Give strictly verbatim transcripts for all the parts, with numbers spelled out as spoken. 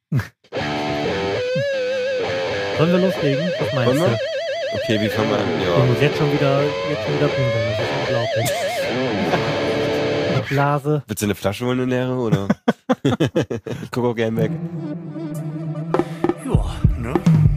Sollen wir loslegen? Was meinst du? Okay, wie fangen wir an? Ich Ja. muss jetzt schon wieder, jetzt schon wieder pinkeln. Das ist unglaublich. Die Blase. Willst du eine Flasche holen, eine leere, oder? Ich gucke auch gern weg. Ja, ne?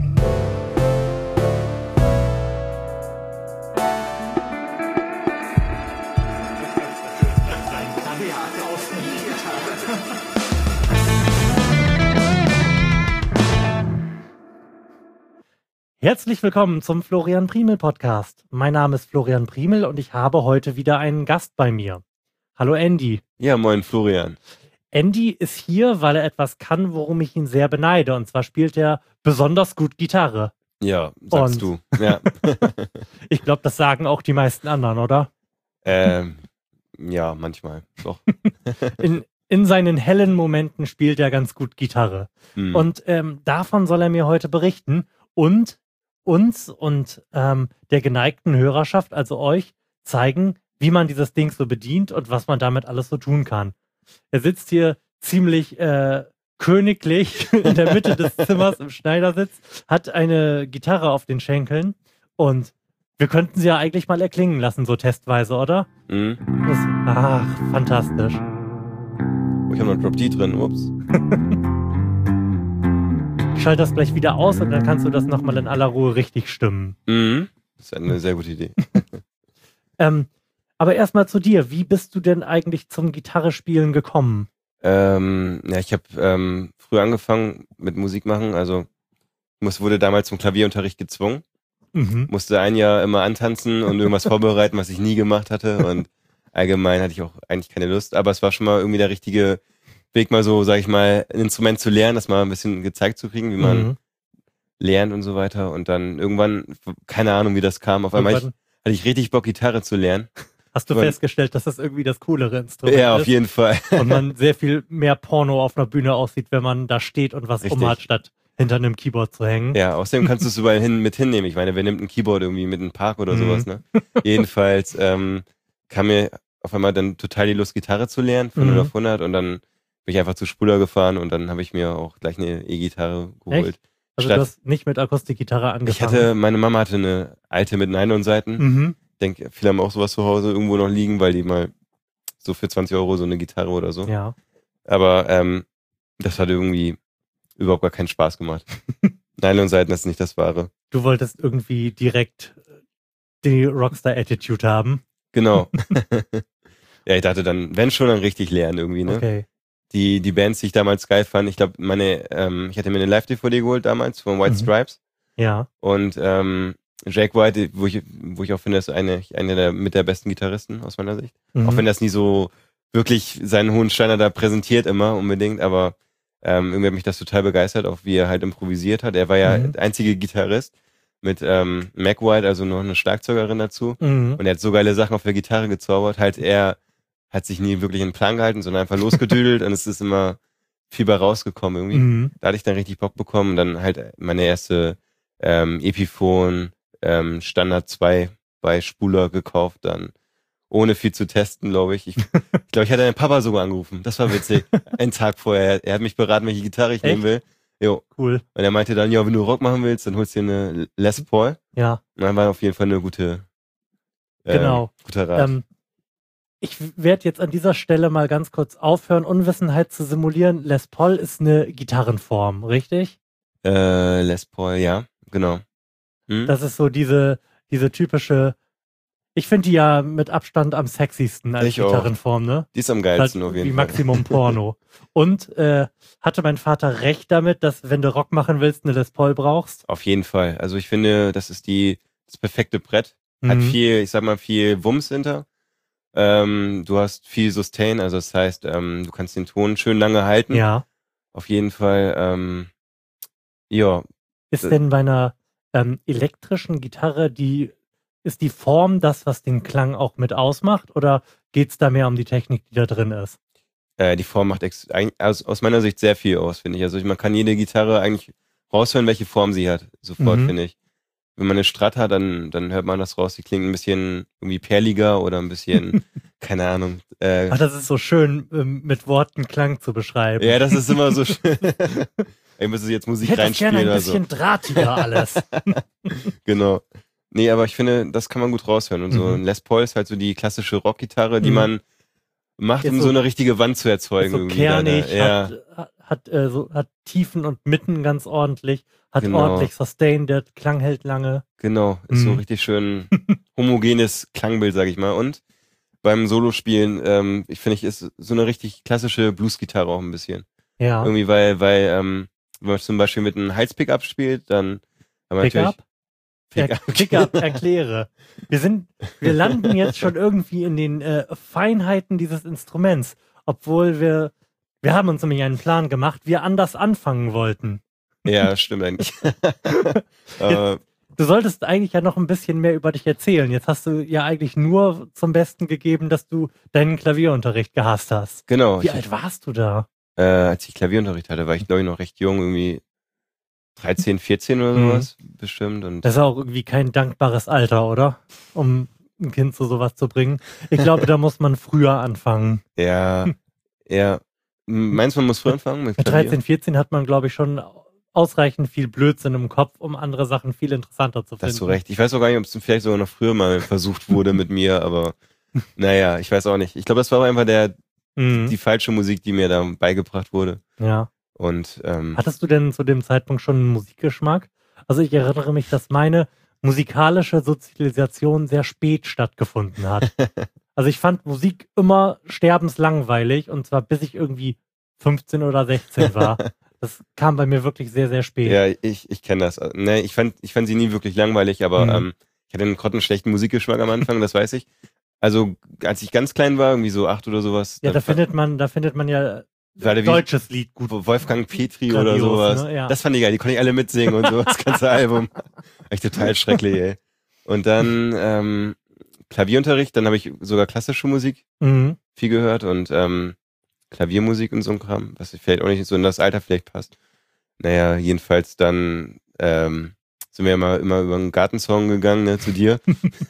Herzlich willkommen zum Florian Priemel Podcast. Mein Name ist Florian Priemel und ich habe heute wieder einen Gast bei mir. Hallo Andy. Ja, moin Florian. Andy ist hier, weil er etwas kann, worum ich ihn sehr beneide. Und zwar spielt er besonders gut Gitarre. Ja, sagst Und- du. Ja. Ich glaube, das sagen auch die meisten anderen, oder? ähm, ja, manchmal. Doch. In, in seinen hellen Momenten spielt er ganz gut Gitarre. Hm. Und ähm, davon soll er mir heute berichten und uns und ähm, der geneigten Hörerschaft, also euch, zeigen, wie man dieses Ding so bedient und was man damit alles so tun kann. Er sitzt hier ziemlich äh, königlich in der Mitte des Zimmers im Schneidersitz, hat eine Gitarre auf den Schenkeln und wir könnten sie ja eigentlich mal erklingen lassen, so testweise, oder? Hm. Das, ach, fantastisch. Oh, ich habe noch Drop D drin, ups. Ich schalte das gleich wieder aus und dann kannst du das nochmal in aller Ruhe richtig stimmen. Mhm. Das ist eine sehr gute Idee. Ähm, aber erstmal zu dir. Wie bist du denn eigentlich zum Gitarrespielen gekommen? ähm, ja, ich habe ähm, früh angefangen mit Musik machen. Also ich muss, wurde damals zum Klavierunterricht gezwungen. Mhm. Musste ein Jahr immer antanzen und irgendwas vorbereiten, was ich nie gemacht hatte. Und allgemein hatte ich auch eigentlich keine Lust. Aber es war schon mal irgendwie der richtige Weg, mal so, sag ich mal, ein Instrument zu lernen, das mal ein bisschen gezeigt zu kriegen, wie man Mhm. lernt und so weiter. Und dann irgendwann, keine Ahnung, wie das kam. Auf einmal ich, Irgendwann hatte ich richtig Bock, Gitarre zu lernen. hast du irgendwann- festgestellt, dass das irgendwie das coolere Instrument Ja, auf ist jeden Fall. und man sehr viel mehr Porno auf einer Bühne aussieht, wenn man da steht und was Richtig. umhat, statt hinter einem Keyboard zu hängen. Ja, außerdem kannst du es überall hin, mit hinnehmen. Ich meine, wer nimmt ein Keyboard irgendwie mit einem Park oder Mhm. sowas, ne? Jedenfalls ähm, kam mir auf einmal dann total die Lust, Gitarre zu lernen, von Mhm. null auf hundert. Und dann bin ich einfach zu Spuler gefahren und dann habe ich mir auch gleich eine E-Gitarre geholt. Also Statt- du hast nicht mit Akustikgitarre angefangen. Ich hatte, meine Mama hatte eine alte mit Nylonsaiten. Mhm. Ich denke, viele haben auch sowas zu Hause irgendwo noch liegen, weil die mal so für zwanzig Euro so eine Gitarre oder so. Ja. Aber ähm, das hat irgendwie überhaupt gar keinen Spaß gemacht. Nylonsaiten ist nicht das Wahre. Du wolltest irgendwie direkt die Rockstar-Attitude haben. Genau. Ja, ich dachte dann, wenn schon, dann richtig lernen irgendwie, ne? Okay. Die, die Bands, die ich damals geil fand, ich glaube, meine, ähm, ich hatte mir eine Live-D V D geholt damals von White Mhm. Stripes Ja. und ähm, Jack White, wo ich, wo ich auch finde, ist eine, eine der mit der besten Gitarristen aus meiner Sicht. Mhm. Auch wenn das nie so wirklich seinen hohen Steiner da präsentiert immer unbedingt, aber ähm, irgendwie hat mich das total begeistert, auch wie er halt improvisiert hat. Er war ja Mhm. der einzige Gitarrist mit ähm, Mac White, also noch eine Schlagzeugerin dazu. Mhm. Und er hat so geile Sachen auf der Gitarre gezaubert. Halt er hat sich nie wirklich in den Plan gehalten, sondern einfach losgedüdelt und es ist immer viel bei rausgekommen irgendwie. Mhm. Da hatte ich dann richtig Bock bekommen. Dann halt meine erste ähm, Epiphone ähm, Standard zwei bei Spuler gekauft, dann ohne viel zu testen, glaube ich. Ich glaube, ich, glaub, ich hatte meinen Papa sogar angerufen. Das war witzig. Einen Tag vorher. Er hat mich beraten, welche Gitarre ich Echt? nehmen will. Jo. Cool. Und er meinte dann, ja, wenn du Rock machen willst, dann holst du dir eine Les Paul. Ja. Und dann war auf jeden Fall eine gute, äh, Genau. guter Rat. Ähm, ich werde jetzt an dieser Stelle mal ganz kurz aufhören, Unwissenheit zu simulieren. Les Paul ist eine Gitarrenform, richtig? Äh, Les Paul, ja, genau. Hm? Das ist so diese, diese typische, ich finde die ja mit Abstand am sexiesten als Ich auch. Gitarrenform, ne? Die ist am Halt geilsten auf jeden wie Fall. Maximum Porno. Und äh, hatte mein Vater recht damit, dass wenn du Rock machen willst, eine Les Paul brauchst? Auf jeden Fall. Also ich finde, das ist die das perfekte Brett. Hat Mhm. viel, ich sag mal, viel Wumms hinter. Ähm, du hast viel Sustain, also das heißt, ähm, du kannst den Ton schön lange halten. Ja. Auf jeden Fall. Ähm, ja, Ist Äh. denn bei einer ähm, elektrischen Gitarre die, ist die Form das, was den Klang auch mit ausmacht? Oder geht's da mehr um die Technik, die da drin ist? äh, die Form macht ex eigentlich, aus, aus meiner Sicht sehr viel aus, finde ich. Also ich, man kann jede Gitarre eigentlich raushören, welche Form sie hat. Sofort, Mhm. finde ich. wenn man eine Strat hat, dann, dann hört man das raus. Die klingt ein bisschen irgendwie perliger oder ein bisschen, keine Ahnung. Äh, Ach, das ist so schön, ähm, mit Worten Klang zu beschreiben. Ja, das ist immer so schön. Ich müsste jetzt Musik ich hätte reinspielen gerne ein oder so. bisschen drahtiger alles. Genau. Nee, aber ich finde, das kann man gut raushören. Und so Mhm. ein Les Paul ist halt so die klassische Rockgitarre, die Mhm. man macht, Ist um so- so eine richtige Wand zu erzeugen. Ist so irgendwie kernig, dann, ja, hat, hat, hat, äh, so, hat Tiefen und Mitten ganz ordentlich, hat Genau. ordentlich Sustained, der Klang hält lange. genau. Ist so Mhm. richtig schön homogenes Klangbild, sag ich mal. Und beim Solospielen, ähm, ich finde, ich ist so eine richtig klassische Bluesgitarre auch ein bisschen. Ja. Irgendwie, weil, weil, ähm, wenn man zum Beispiel mit einem Hals-Pickup spielt, dann haben wir natürlich Pickup? Er, Pickup, erkläre. Wir sind, wir landen jetzt schon irgendwie in den äh, Feinheiten dieses Instruments, obwohl wir, wir haben uns nämlich einen Plan gemacht, wir anders anfangen wollten. Ja, stimmt eigentlich. äh, Du solltest eigentlich ja noch ein bisschen mehr über dich erzählen. Jetzt hast du ja eigentlich nur zum Besten gegeben, dass du deinen Klavierunterricht gehasst hast. genau. Wie Ich, alt warst du da? äh, als ich Klavierunterricht hatte, war ich glaube ich noch recht jung, irgendwie dreizehn, vierzehn oder Mhm. sowas bestimmt. Und Das ist auch irgendwie kein dankbares Alter, oder? Um ein Kind zu sowas zu bringen. Ich glaube, da muss man früher anfangen. ja, ja. M- Meinst du, man muss früh anfangen mit Mit Klavier? dreizehn, vierzehn hat man, glaube ich, schon ausreichend viel Blödsinn im Kopf, um andere Sachen viel interessanter zu Da finden. hast du recht. Ich weiß auch gar nicht, ob es vielleicht sogar noch früher mal versucht wurde mit mir, aber naja, ich weiß auch nicht. Ich glaube, das war einfach der Mhm. die falsche Musik, die mir da beigebracht wurde. Ja. Und ähm, Hattest du denn zu dem Zeitpunkt schon einen Musikgeschmack? Also ich erinnere mich, dass meine musikalische Sozialisation sehr spät stattgefunden hat. Also ich fand Musik immer sterbenslangweilig und zwar bis ich irgendwie fünfzehn oder sechzehn war. Das kam bei mir wirklich sehr, sehr spät. ja, ich, ich kenne das. Ne, ich fand, ich fand sie nie wirklich langweilig, aber Mhm. ähm, ich hatte einen grottenschlechten Musikgeschmack am Anfang, das weiß ich. Also, als ich ganz klein war, irgendwie so acht oder sowas, Ja, dann da fand- findet man, da findet man ja War der wie- deutsches Lied gut. Wolfgang Petri Grandios, oder sowas. ne? Ja. Das fand ich geil, die konnte ich alle mitsingen und so, das ganze Album. Echt total schrecklich, ey. Und dann ähm, Klavierunterricht, dann habe ich sogar klassische Musik Mhm. viel gehört und ähm, Klaviermusik und so ein Kram, was vielleicht auch nicht so in das Alter vielleicht passt. Naja, jedenfalls dann ähm, sind wir immer, immer über einen Gartensong gegangen, ne, zu dir.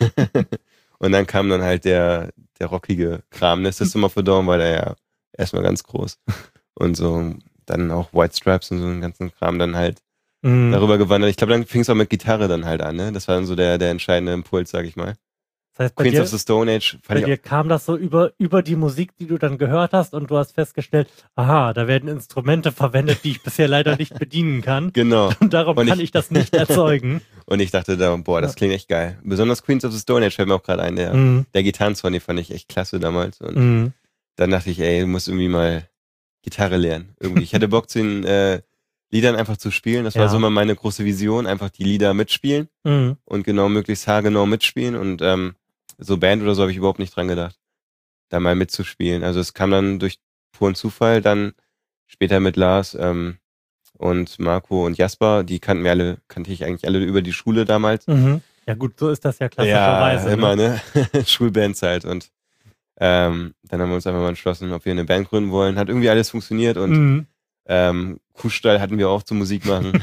Und dann kam dann halt der, der rockige Kram, ne, System of a Down war der ja erstmal ganz groß. Und so, dann auch White Stripes und so einen ganzen Kram dann halt Mhm. darüber gewandert. Ich glaube, dann fing es auch mit Gitarre dann halt an, ne? Das war dann so der, der entscheidende Impuls, sag ich mal. Das heißt, bei Queens dir, of the Stone Age bei fand ich dir kam das so über, über die Musik, die du dann gehört hast und du hast festgestellt, aha, da werden Instrumente verwendet, die ich bisher leider nicht bedienen kann. genau. Und darum Und kann ich- ich das nicht erzeugen. Und ich dachte da, boah, das klingt echt geil. Besonders Queens of the Stone Age fällt mir auch gerade ein, der, Mhm. der Gitarrensong, den fand ich echt klasse damals. Und Mhm. dann dachte ich, ey, du musst irgendwie mal Gitarre lernen. Irgendwie. Ich hatte Bock, zu den äh, Liedern einfach zu spielen. Das war Ja. so immer meine große Vision, einfach die Lieder mitspielen Mhm. und genau möglichst haargenau mitspielen. Und ähm, so Band oder so habe ich überhaupt nicht dran gedacht, da mal mitzuspielen. Also es kam dann durch puren Zufall, dann später mit Lars ähm, und Marco und Jasper, die kannten wir alle, kannte ich eigentlich alle über die Schule damals. Mhm. Ja gut, so ist das ja klassischerweise. Ja, immer, ne? ne? Schulbandzeit. Und ähm, dann haben wir uns einfach mal entschlossen, ob wir eine Band gründen wollen. Hat irgendwie alles funktioniert und Mhm. ähm, Kuhstall hatten wir auch zum Musik machen.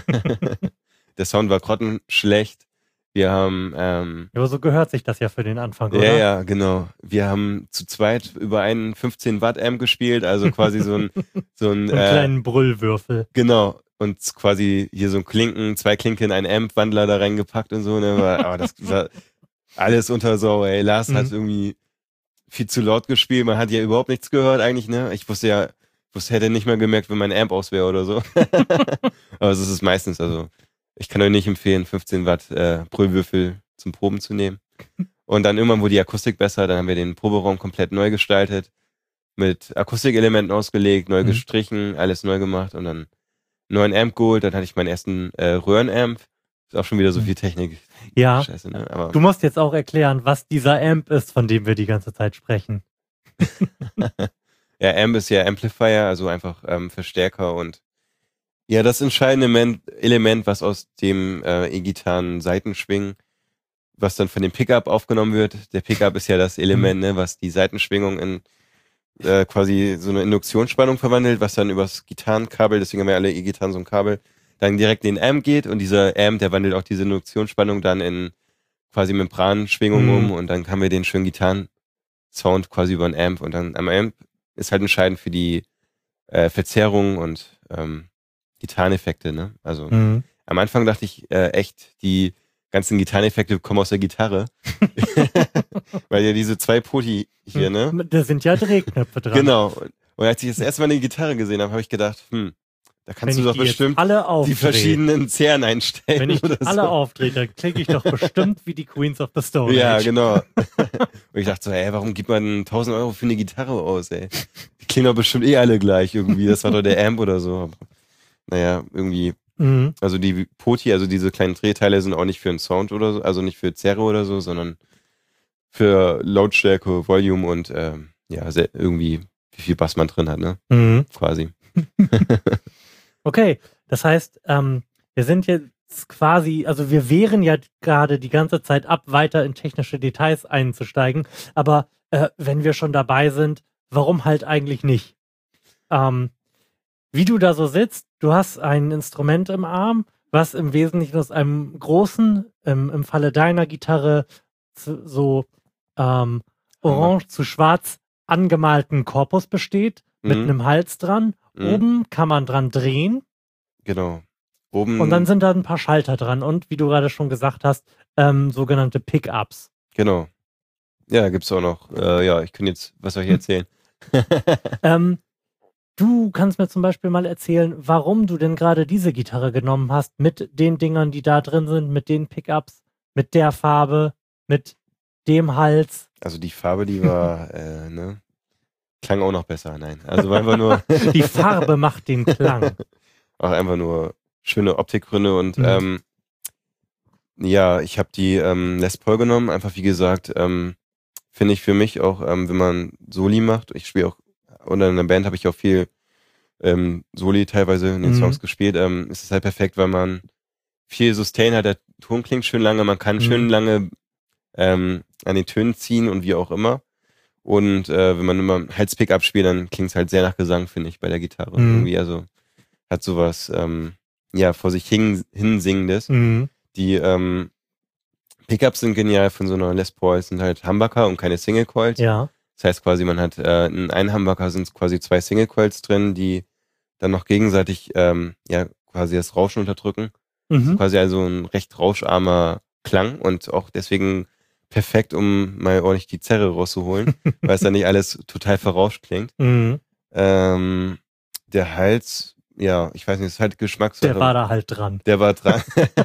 Der Sound war grottenschlecht. Wir haben, ähm, Ja, aber so gehört sich das ja für den Anfang, ja, oder? ja, genau. Wir haben zu zweit über einen fünfzehn Watt Amp gespielt, also quasi so ein, so ein, So einen äh, kleinen Brüllwürfel. genau. Und quasi hier so ein Klinken, zwei Klinken in einen Amp-Wandler da reingepackt und so, ne? War, aber das war alles unter Sau, ey. Lars Mhm. hat irgendwie viel zu laut gespielt, man hat ja überhaupt nichts gehört eigentlich, ne? Ich wusste ja, ich wusste, hätte nicht mehr gemerkt, wenn mein Amp aus wäre oder so. Aber es ist meistens, also ich kann euch nicht empfehlen, fünfzehn Watt äh, Brüllwürfel zum Proben zu nehmen. Und dann irgendwann wurde die Akustik besser, dann haben wir den Proberaum komplett neu gestaltet, mit Akustikelementen ausgelegt, neu Mhm. gestrichen, alles neu gemacht und dann neuen Amp geholt, dann hatte ich meinen ersten äh, Röhrenamp. Ist auch schon wieder so viel Technik. Ja, Scheiße, ne? Aber du musst jetzt auch erklären, was dieser Amp ist, von dem wir die ganze Zeit sprechen. ja, Amp ist ja Amplifier, also einfach ähm, Verstärker und ja, das entscheidende Men- Element, was aus dem äh, E-Gitarren Seitenschwingen, was dann von dem Pickup aufgenommen wird. Der Pickup ist ja das Element, ne, was die Seitenschwingung in äh, quasi so eine Induktionsspannung verwandelt, was dann übers Gitarrenkabel, deswegen haben wir alle E-Gitarren so ein Kabel, dann direkt in den Amp geht und dieser Amp, der wandelt auch diese Induktionsspannung dann in quasi Membranschwingungen Mhm. um und dann haben wir den schönen Gitarren-Sound quasi über den Amp und dann am Amp ist halt entscheidend für die äh, Verzerrung und ähm, Gitarreneffekte, ne? Also Mhm. am Anfang dachte ich äh, echt, die ganzen Gitarreneffekte kommen aus der Gitarre. Weil ja diese zwei Poti hier, ne? Da sind ja Drehknöpfe dran. Genau. Und als ich das erste Mal eine Gitarre gesehen habe, habe ich gedacht, hm, da kannst Wenn du ich doch die jetzt bestimmt alle die aufdrehe, verschiedenen Zähren einstellen. wenn ich die oder alle so. aufdrehe, dann klinge ich doch bestimmt wie die Queens of the Stone Ja, Age. genau. Und ich dachte so, ey, warum gibt man tausend Euro für eine Gitarre aus, ey? Die klingen doch bestimmt eh alle gleich irgendwie. Das war doch der Amp oder so. Aber, naja, irgendwie, Mhm. also die Poti, also diese kleinen Drehteile sind auch nicht für einen Sound oder so, also nicht für Zerre oder so, sondern für Lautstärke, Volume und ähm, ja, sehr, irgendwie, wie viel Bass man drin hat, ne? Mhm. Quasi. Okay, das heißt, ähm, wir sind jetzt quasi, also wir wehren ja gerade die ganze Zeit ab, weiter in technische Details einzusteigen, aber äh, wenn wir schon dabei sind, warum halt eigentlich nicht? Ähm, wie du da so sitzt, du hast ein Instrument im Arm, was im Wesentlichen aus einem großen, im, im Falle deiner Gitarre, zu, so ähm, orange zu schwarz angemalten Korpus besteht, mit Mhm. einem Hals dran. Mhm. Oben kann man dran drehen Genau. Oben. und dann sind da ein paar Schalter dran und, wie du gerade schon gesagt hast, ähm, sogenannte Pickups. Genau. Ja, gibt's auch noch. Äh, ja, ich kann jetzt, was soll ich erzählen? Ähm, du kannst mir zum Beispiel mal erzählen, warum du denn gerade diese Gitarre genommen hast, mit den Dingern, die da drin sind, mit den Pickups, mit der Farbe, mit dem Hals. Also die Farbe, die war, äh, ne? Klang auch noch besser, nein. Also war einfach nur. Die Farbe macht den Klang. Auch einfach nur schöne Optikgründe und Mhm. ähm, ja, ich habe die ähm, Les Paul genommen, einfach wie gesagt, ähm, finde ich für mich auch, ähm, wenn man Soli macht, ich spiele auch, oder in der Band habe ich auch viel ähm, Soli teilweise in den Mhm. Songs gespielt, ähm, ist es halt perfekt, weil man viel Sustain hat, der Ton klingt schön lange, man kann Mhm. schön lange ähm, an den Tönen ziehen und wie auch immer. Und äh, wenn man immer Hals-Pickup spielt, dann klingt es halt sehr nach Gesang, finde ich, bei der Gitarre. Mhm. Irgendwie, also hat sowas, ähm, ja, vor sich hin, hinsingendes. Mhm. Die ähm, Pickups sind genial von so einer Les Paul, es sind halt Humbucker und keine Single Coils. Ja. Das heißt quasi, man hat äh, in einem Humbucker sind quasi zwei Single Coils drin, die dann noch gegenseitig ähm, ja quasi das Rauschen unterdrücken. Mhm. Quasi also ein recht rauscharmer Klang und auch deswegen perfekt, um mal ordentlich die Zerre rauszuholen, weil es dann nicht alles total verrauscht klingt. Mhm. Ähm, der Hals, ja, ich weiß nicht, ist halt Geschmackssache. Der war da halt dran. Der war dran.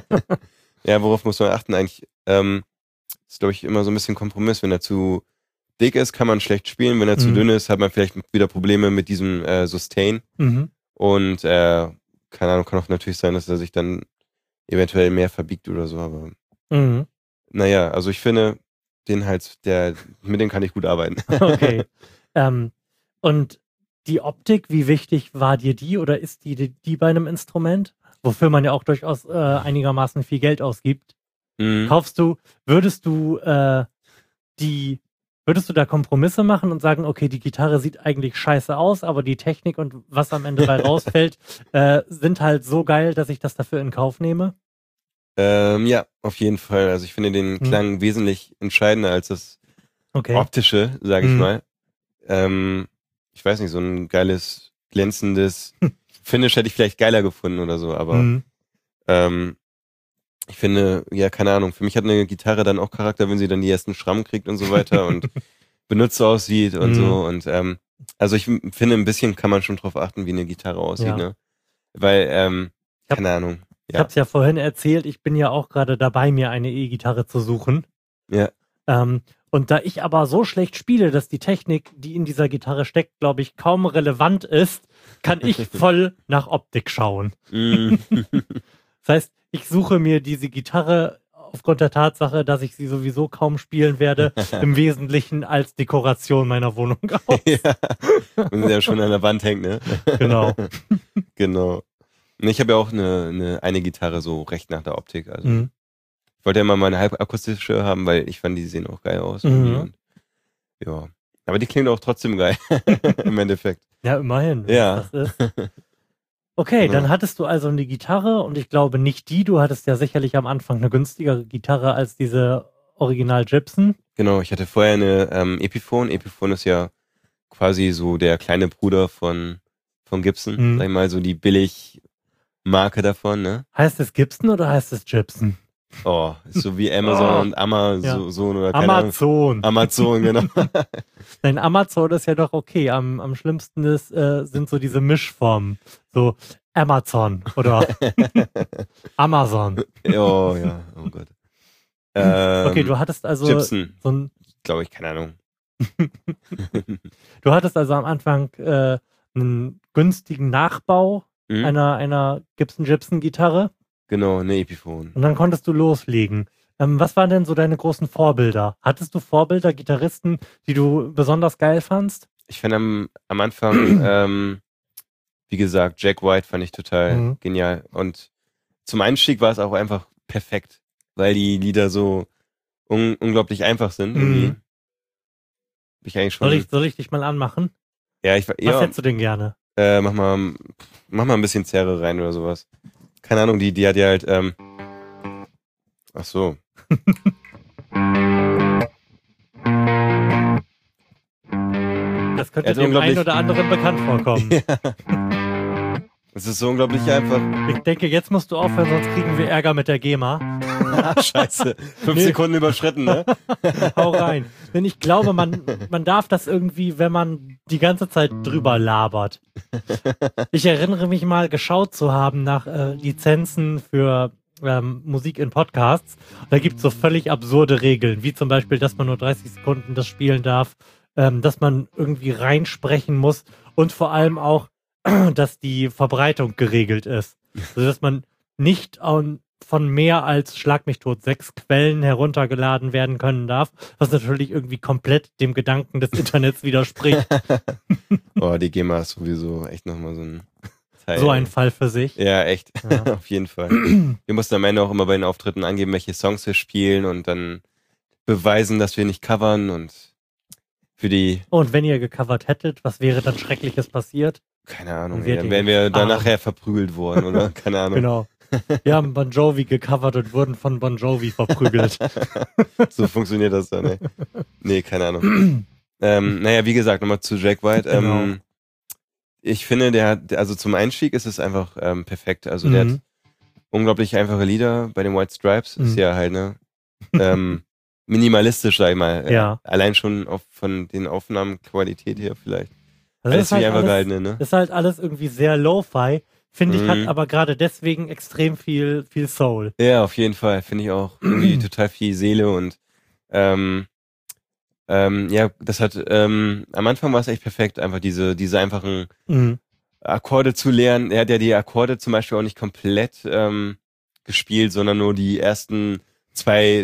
Ja, worauf muss man achten eigentlich? Ähm, ist, glaube ich, immer so ein bisschen Kompromiss. Wenn er zu dick ist, kann man schlecht spielen. Wenn er zu Mhm. dünn ist, hat man vielleicht wieder Probleme mit diesem äh, Sustain. Mhm. Und äh, keine Ahnung, kann auch natürlich sein, dass er sich dann eventuell mehr verbiegt oder so. Aber Mhm. naja, also ich finde, den Hals, der, mit dem kann ich gut arbeiten. Okay. ähm, und die Optik, wie wichtig war dir die oder ist die, die, die bei einem Instrument? Wofür man ja auch durchaus äh, einigermaßen viel Geld ausgibt. Mhm. Kaufst du, würdest du äh, die, würdest du da Kompromisse machen und sagen, okay, die Gitarre sieht eigentlich scheiße aus, aber die Technik und was am Ende bei rausfällt, äh, sind halt so geil, dass ich das dafür in Kauf nehme? Ähm, ja, auf jeden Fall. Also ich finde den Hm. Klang wesentlich entscheidender als das Okay. Optische, sage ich Mhm. mal. Ähm, ich weiß nicht, so ein geiles, glänzendes Finish hätte ich vielleicht geiler gefunden oder so, aber Mhm. ähm, ich finde, ja, keine Ahnung, für mich hat eine Gitarre dann auch Charakter, wenn sie dann die ersten Schrammen kriegt und so weiter und benutzt aussieht und Mhm. so und ähm, also ich m- finde, ein bisschen kann man schon drauf achten, wie eine Gitarre aussieht, Ja. ne? Weil, ähm, Ich hab- keine Ahnung, Ich ja, habe es ja vorhin erzählt, ich bin ja auch gerade dabei, mir eine E-Gitarre zu suchen. ja, Ähm, und da ich aber so schlecht spiele, dass die Technik, die in dieser Gitarre steckt, glaube ich, kaum relevant ist, kann ich voll nach Optik schauen. mm, Das heißt, ich suche mir diese Gitarre aufgrund der Tatsache, dass ich sie sowieso kaum spielen werde, im Wesentlichen als Dekoration meiner Wohnung aus. ja, wenn sie ja schon an der Wand hängt, ne? Genau. Genau. Und ich habe ja auch eine, eine, eine Gitarre so recht nach der Optik. Also Mhm. ich wollte ja immer mal eine halbakustische haben, weil ich fand, die sehen auch geil aus. irgendwie Mhm. Und, ja. Aber die klingt auch trotzdem geil. Im Endeffekt. Ja, immerhin. wenn Ja. es Das ist. Okay, Genau. dann hattest du also eine Gitarre und ich glaube nicht die, du hattest ja sicherlich am Anfang eine günstigere Gitarre als diese Original Gibson. Genau, ich hatte vorher eine ähm, Epiphone. Epiphone ist ja quasi so der kleine Bruder von, von Gibson. Hm. Sag ich mal, so die Billigmarke davon, ne? Heißt es Gibson oder heißt es Gibson? Oh, ist so wie Amazon Oh. und Amazon oder keine Amazon. Ahnung. Amazon, genau. Nein, Amazon ist ja doch okay. Am, am schlimmsten ist, äh, sind so diese Mischformen. So Amazon oder Amazon. Oh ja, oh Gott. Ähm, Okay, du hattest also Gibson, so ein, glaube ich, keine Ahnung. du hattest also am Anfang äh, einen günstigen Nachbau Hm? einer, einer Gibson Gibson Gitarre Genau, eine Epiphone. und dann konntest du loslegen. Ähm, was waren denn so deine großen Vorbilder? Hattest du Vorbilder, Gitarristen, die du besonders geil fandst? Ich fand am, am Anfang, ähm, wie gesagt, Jack White fand ich total Mhm. genial. Und zum Einstieg war es auch einfach perfekt, weil die Lieder so un unglaublich einfach sind. Irgendwie. Mhm. Hab ich eigentlich schon. Soll ich, soll ich dich mal anmachen? ja, ich Was ja, hättest du denn gerne? äh, mach mal, mach mal ein bisschen Zerre rein oder sowas. Keine Ahnung, die, die hat ja halt, ähm, ach so. Das könnte Er hat dem unglaublich- einen oder anderen bekannt vorkommen. Es ist so unglaublich einfach. Ich denke, jetzt musst du aufhören, sonst kriegen wir Ärger mit der GEMA. Ah, scheiße. Fünf Nee. Sekunden überschritten, ne? Hau rein. Denn ich glaube, man, man darf das irgendwie, wenn man die ganze Zeit drüber labert. Ich erinnere mich mal, geschaut zu haben nach äh, Lizenzen für ähm, Musik in Podcasts. Da gibt es so völlig absurde Regeln, wie zum Beispiel, dass man nur dreißig Sekunden das spielen darf, ähm, dass man irgendwie reinsprechen muss und vor allem auch, dass die Verbreitung geregelt ist. Also, dass man nicht an, von mehr als, schlag mich tot, sechs Quellen heruntergeladen werden können darf, was natürlich irgendwie komplett dem Gedanken des Internets widerspricht. Oh, die GEMA ist sowieso echt nochmal so ein Teil. So ein Fall für sich. Ja, echt. Ja. Auf jeden Fall. Wir mussten am Ende auch immer bei den Auftritten angeben, welche Songs wir spielen und dann beweisen, dass wir nicht covern und für die, Und wenn ihr gecovert hättet, was wäre dann Schreckliches passiert? keine Ahnung, Wir dann den wären wir da Arm. nachher verprügelt worden, oder? Keine Ahnung. Genau. Wir haben Bon Jovi gecovert und wurden von Bon Jovi verprügelt. So funktioniert das dann, ey. Nee, keine Ahnung. ähm, naja, wie gesagt, nochmal zu Jack White. Ähm, Genau. Ich finde, der hat, also zum Einstieg ist es einfach ähm, perfekt. Also der Mhm. hat unglaublich einfache Lieder bei den White Stripes. Ist Mhm. ja halt, ne? Ähm, minimalistisch, sag ich mal. Äh, Ja. Allein schon auf, von den Aufnahmenqualität her vielleicht. Das Alles ist wie halt einfach alles, gehalten, ne? ist halt alles irgendwie sehr Lo-Fi. Finde ich, Mhm. hat aber gerade deswegen extrem viel, viel Soul. Ja, auf jeden Fall. Finde ich auch irgendwie total viel Seele und ähm, ähm, ja, das hat ähm, am Anfang war es echt perfekt, einfach diese, diese einfachen Mhm. Akkorde zu lernen. Er hat ja die Akkorde zum Beispiel auch nicht komplett ähm, gespielt, sondern nur die ersten zwei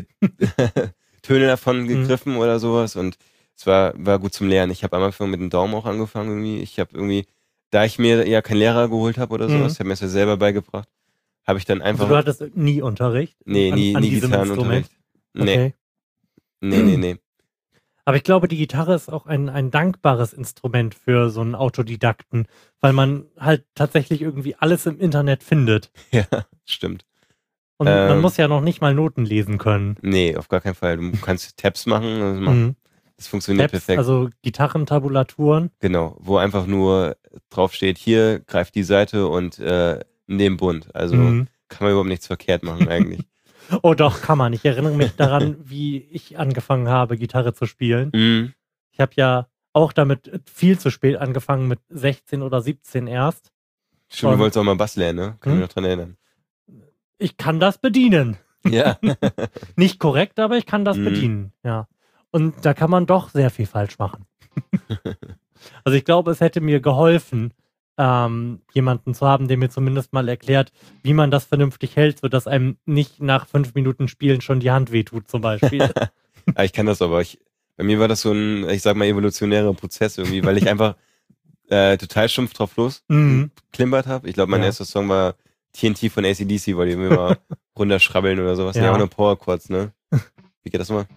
Töne davon gegriffen oder sowas und es war, war gut zum Lernen. Ich habe am Anfang mit dem Daumen auch angefangen irgendwie. Ich habe irgendwie, da ich mir ja keinen Lehrer geholt habe oder Mhm. sowas, ich habe mir das ja selber beigebracht, habe ich dann einfach, Also du hattest nie Unterricht? nee, an, nie, an nie diesem Gitarrenunterricht. Nee, Okay. nee, nee, nee. Aber ich glaube, die Gitarre ist auch ein, ein dankbares Instrument für so einen Autodidakten, weil man halt tatsächlich irgendwie alles im Internet findet. Ja, stimmt. Und man Ähm. muss ja noch nicht mal Noten lesen können. Nee, auf gar keinen Fall. Du kannst Tabs machen, das, macht, Mhm. das funktioniert Tabs, perfekt. also Gitarrentabulaturen. Genau, wo einfach nur drauf steht, hier greift die Seite und äh, in dem Bund. Also Mhm. kann man überhaupt nichts verkehrt machen eigentlich. Oh doch, kann man. Ich erinnere mich daran, wie ich angefangen habe, Gitarre zu spielen. Mhm. Ich habe ja auch damit viel zu spät angefangen, mit sechzehn oder siebzehn erst. Stimmt, du Und- wolltest auch mal Bass lernen, ne? Kann Hm? mich noch dran erinnern. Ich kann das bedienen. Ja. Nicht korrekt, aber ich kann das Mhm. bedienen. Ja. Und da kann man doch sehr viel falsch machen. Also ich glaube, es hätte mir geholfen, ähm, jemanden zu haben, der mir zumindest mal erklärt, wie man das vernünftig hält, sodass einem nicht nach fünf Minuten Spielen schon die Hand wehtut, zum Beispiel. Ah, ich kann das aber. Ich, bei mir war das so ein, ich sag mal, evolutionärer Prozess irgendwie, weil ich einfach äh, total stumpf drauf los Mhm. klimpert habe. Ich glaube, mein Ja. erster Song war T N T von A C D C, weil die mir mal runterschrabbeln oder sowas. Ja. Ja, auch nur Power Chords, ne? Wie geht das mal?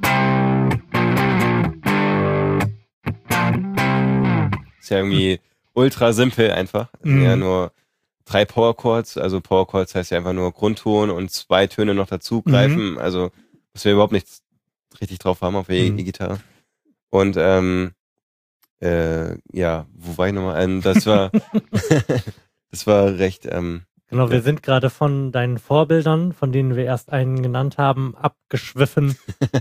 Ist ja irgendwie ultra simpel einfach. Mhm. Ja, nur drei Power Chords, also Power Chords heißt ja einfach nur Grundton und zwei Töne noch dazu greifen, Mhm. also dass wir überhaupt nichts richtig drauf haben auf der Mhm. E-Gitarre. Und ähm, äh, ja, wo war ich nochmal? Ähm, das war das war recht ähm, Genau, wir ja. sind gerade von deinen Vorbildern, von denen wir erst einen genannt haben, abgeschwiffen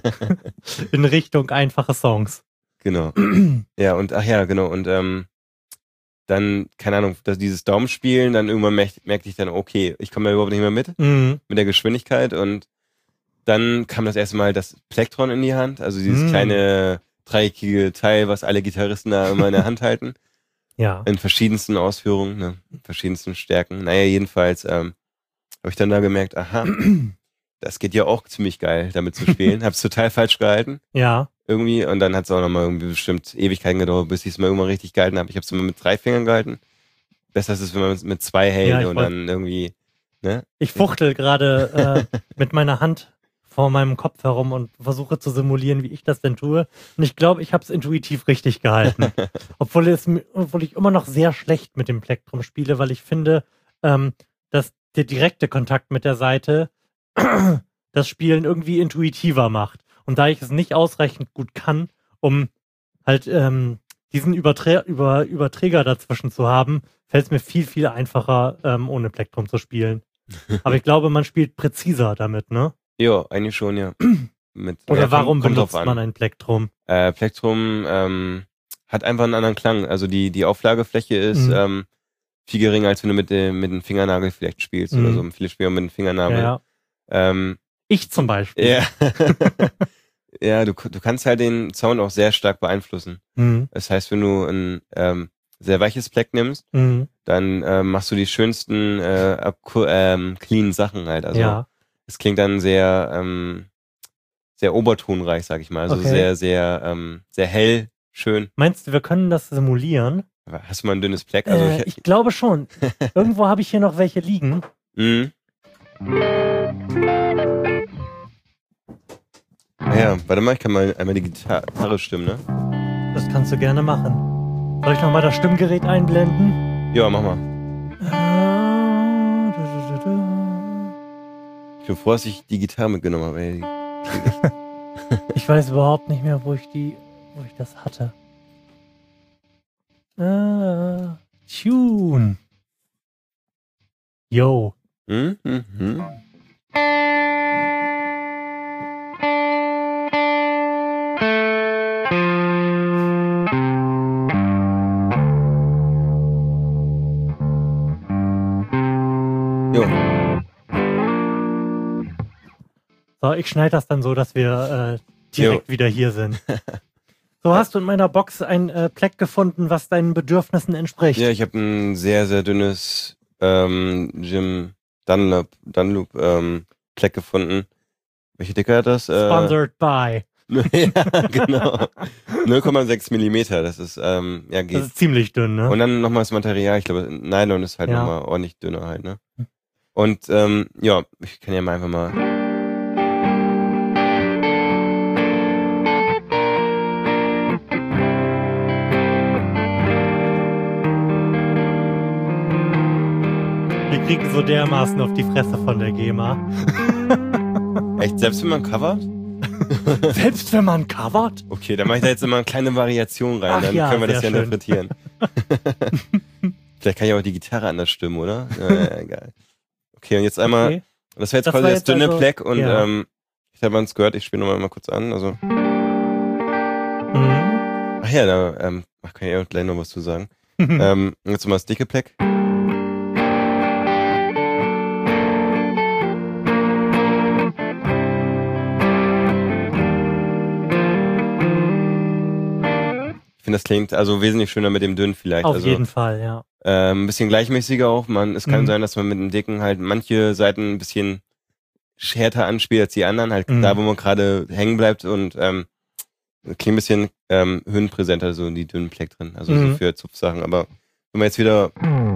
in Richtung einfache Songs. Genau. Ja, und ach ja, genau. Und ähm, dann, keine Ahnung, dass dieses Daumenspielen, dann irgendwann merkte merk ich dann, okay, ich komme da überhaupt nicht mehr mit, Mhm. mit der Geschwindigkeit. Und dann kam das erste Mal das Plektron in die Hand, also dieses Mhm. kleine dreieckige Teil, was alle Gitarristen da immer in der Hand halten. Ja. In verschiedensten Ausführungen, ne, verschiedensten Stärken. Naja, jedenfalls ähm, habe ich dann da gemerkt, aha, das geht ja auch ziemlich geil, damit zu spielen. Hab's total falsch gehalten. Ja. Irgendwie. Und dann hat es auch nochmal irgendwie bestimmt Ewigkeiten gedauert, bis ich es mal irgendwann richtig gehalten habe. Ich habe es immer mit drei Fingern gehalten. Besser ist es, wenn man es mit zwei hält Ja, ich und wollt- dann irgendwie, ne? Ich fuchtel gerade äh, mit meiner Hand vor meinem Kopf herum und versuche zu simulieren, wie ich das denn tue. Und ich glaube, ich habe es intuitiv richtig gehalten. obwohl, es, mi- obwohl ich immer noch sehr schlecht mit dem Plektrum spiele, weil ich finde, ähm, dass der direkte Kontakt mit der Saite das Spielen irgendwie intuitiver macht. Und da ich es nicht ausreichend gut kann, um halt ähm, diesen Überträ über Überträger dazwischen zu haben, fällt es mir viel, viel einfacher, ähm, ohne Plektrum zu spielen. Aber ich glaube, man spielt präziser damit, ne? Ja, eigentlich schon, ja. Mit, Oder ja, warum kommt, kommt drauf benutzt an. man ein Plektrum? Äh, Plektrum ähm, hat einfach einen anderen Klang. Also die, die Auflagefläche ist Mhm. ähm, viel geringer, als wenn du mit dem, mit dem Fingernagel vielleicht spielst Mhm. oder so. Viele spielen mit dem Ja, Fingernagel. ja. Ähm, Ich zum Beispiel. ja. ja, du, du kannst halt den Sound auch sehr stark beeinflussen. Mhm. Das heißt, wenn du ein ähm, sehr weiches Pleck nimmst, Mhm. dann ähm, machst du die schönsten äh, abku- ähm, clean Sachen halt. Also Ja. es klingt dann sehr ähm, sehr obertonreich, sag ich mal. Also Okay. sehr, sehr, ähm, sehr hell, schön. Meinst du, wir können das simulieren? Hast du mal ein dünnes Pleck? Also äh, ich glaube schon. Irgendwo habe ich hier noch welche liegen. Mhm. Ja, warte mal, ich kann mal einmal die Gitarre stimmen, ne? Das kannst du gerne machen. Soll ich nochmal das Stimmgerät einblenden? Ja, mach mal. Ah, du, du, du, du. Ich bin froh, dass ich die Gitarre mitgenommen habe. Ey. Ich weiß überhaupt nicht mehr, wo ich die, wo ich das hatte. Ah, Tune. Yo. Mhm, mhm. Jo. So, ich schneide das dann so, dass wir äh, direkt Jo. wieder hier sind. So, hast du in meiner Box ein äh, Pleck gefunden, was deinen Bedürfnissen entspricht? Ja, ich habe ein sehr, sehr dünnes ähm, Jim Dunlop, Dunlop ähm, Pleck gefunden. Welche Dicke hat das? Äh, Sponsored by. ja, genau. null Komma sechs Millimeter, das ist, ähm, ja, geht. Das ist ziemlich dünn, ne? Und dann nochmal das Material, ich glaube, Nylon ist halt Ja. nochmal ordentlich dünner halt, ne? Und, ähm, ja, ich kann ja mal einfach mal. Wir kriegen so dermaßen auf die Fresse von der GEMA. Echt, selbst wenn man covert? Selbst wenn man covert? Okay, dann mache ich da jetzt immer eine kleine Variation rein, Ach dann ja, können wir das ja sehr schön. interpretieren. Vielleicht kann ich auch die Gitarre anders stimmen, oder? Ja, ja, egal. Okay, und jetzt einmal, Okay. das war jetzt Das quasi war das jetzt dünne also- Pleck und, ja. ähm, ich habe man es gehört, ich spiele nochmal mal kurz an, also. Mhm. Ach ja, da, ähm, ach, kann ich auch gleich noch was zu sagen. ähm, jetzt mal das dicke Pleck. Ich finde, das klingt also wesentlich schöner mit dem dünnen vielleicht. Auf also, jeden Fall, ja. Äh, ein bisschen gleichmäßiger auch. Man, es kann Mhm. sein, dass man mit dem dicken halt manche Seiten ein bisschen härter anspielt als die anderen. Halt Mhm. da, wo man gerade hängen bleibt und ähm, klingt ein bisschen ähm, höhenpräsenter, so die dünnen Pleck drin. Also Mhm. so für Zupfsachen. Aber wenn man jetzt wieder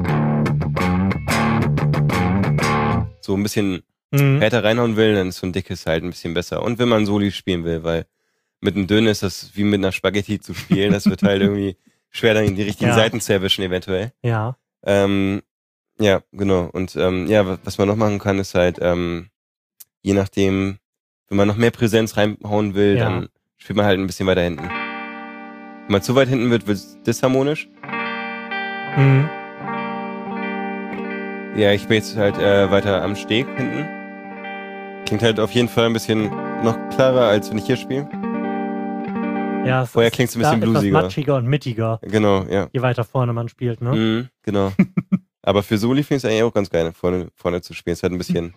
so ein bisschen Mhm. härter reinhauen will, dann ist so ein dickes halt ein bisschen besser. Und wenn man Soli spielen will, weil mit einem dünnen ist das wie mit einer Spaghetti zu spielen. Das wird halt irgendwie schwer, dann die richtigen Ja. Seiten zu erwischen, eventuell. Ja. Ähm, ja, genau. Und ähm, ja, wa- was man noch machen kann, ist halt, ähm, je nachdem, wenn man noch mehr Präsenz reinhauen will, Ja. dann spielt man halt ein bisschen weiter hinten. Wenn man zu weit hinten wird, wird es disharmonisch. Mhm. Ja, ich bin jetzt halt äh, weiter am Steg hinten. Klingt halt auf jeden Fall ein bisschen noch klarer, als wenn ich hier spiele. Ja, es Vorher ist klingt's ein da bisschen etwas bluesiger. matschiger und mittiger, Genau, ja. je weiter vorne man spielt, ne? Mhm, genau. Aber für Soli finde ich es eigentlich auch ganz geil, vorne, vorne zu spielen. Es hat ein bisschen...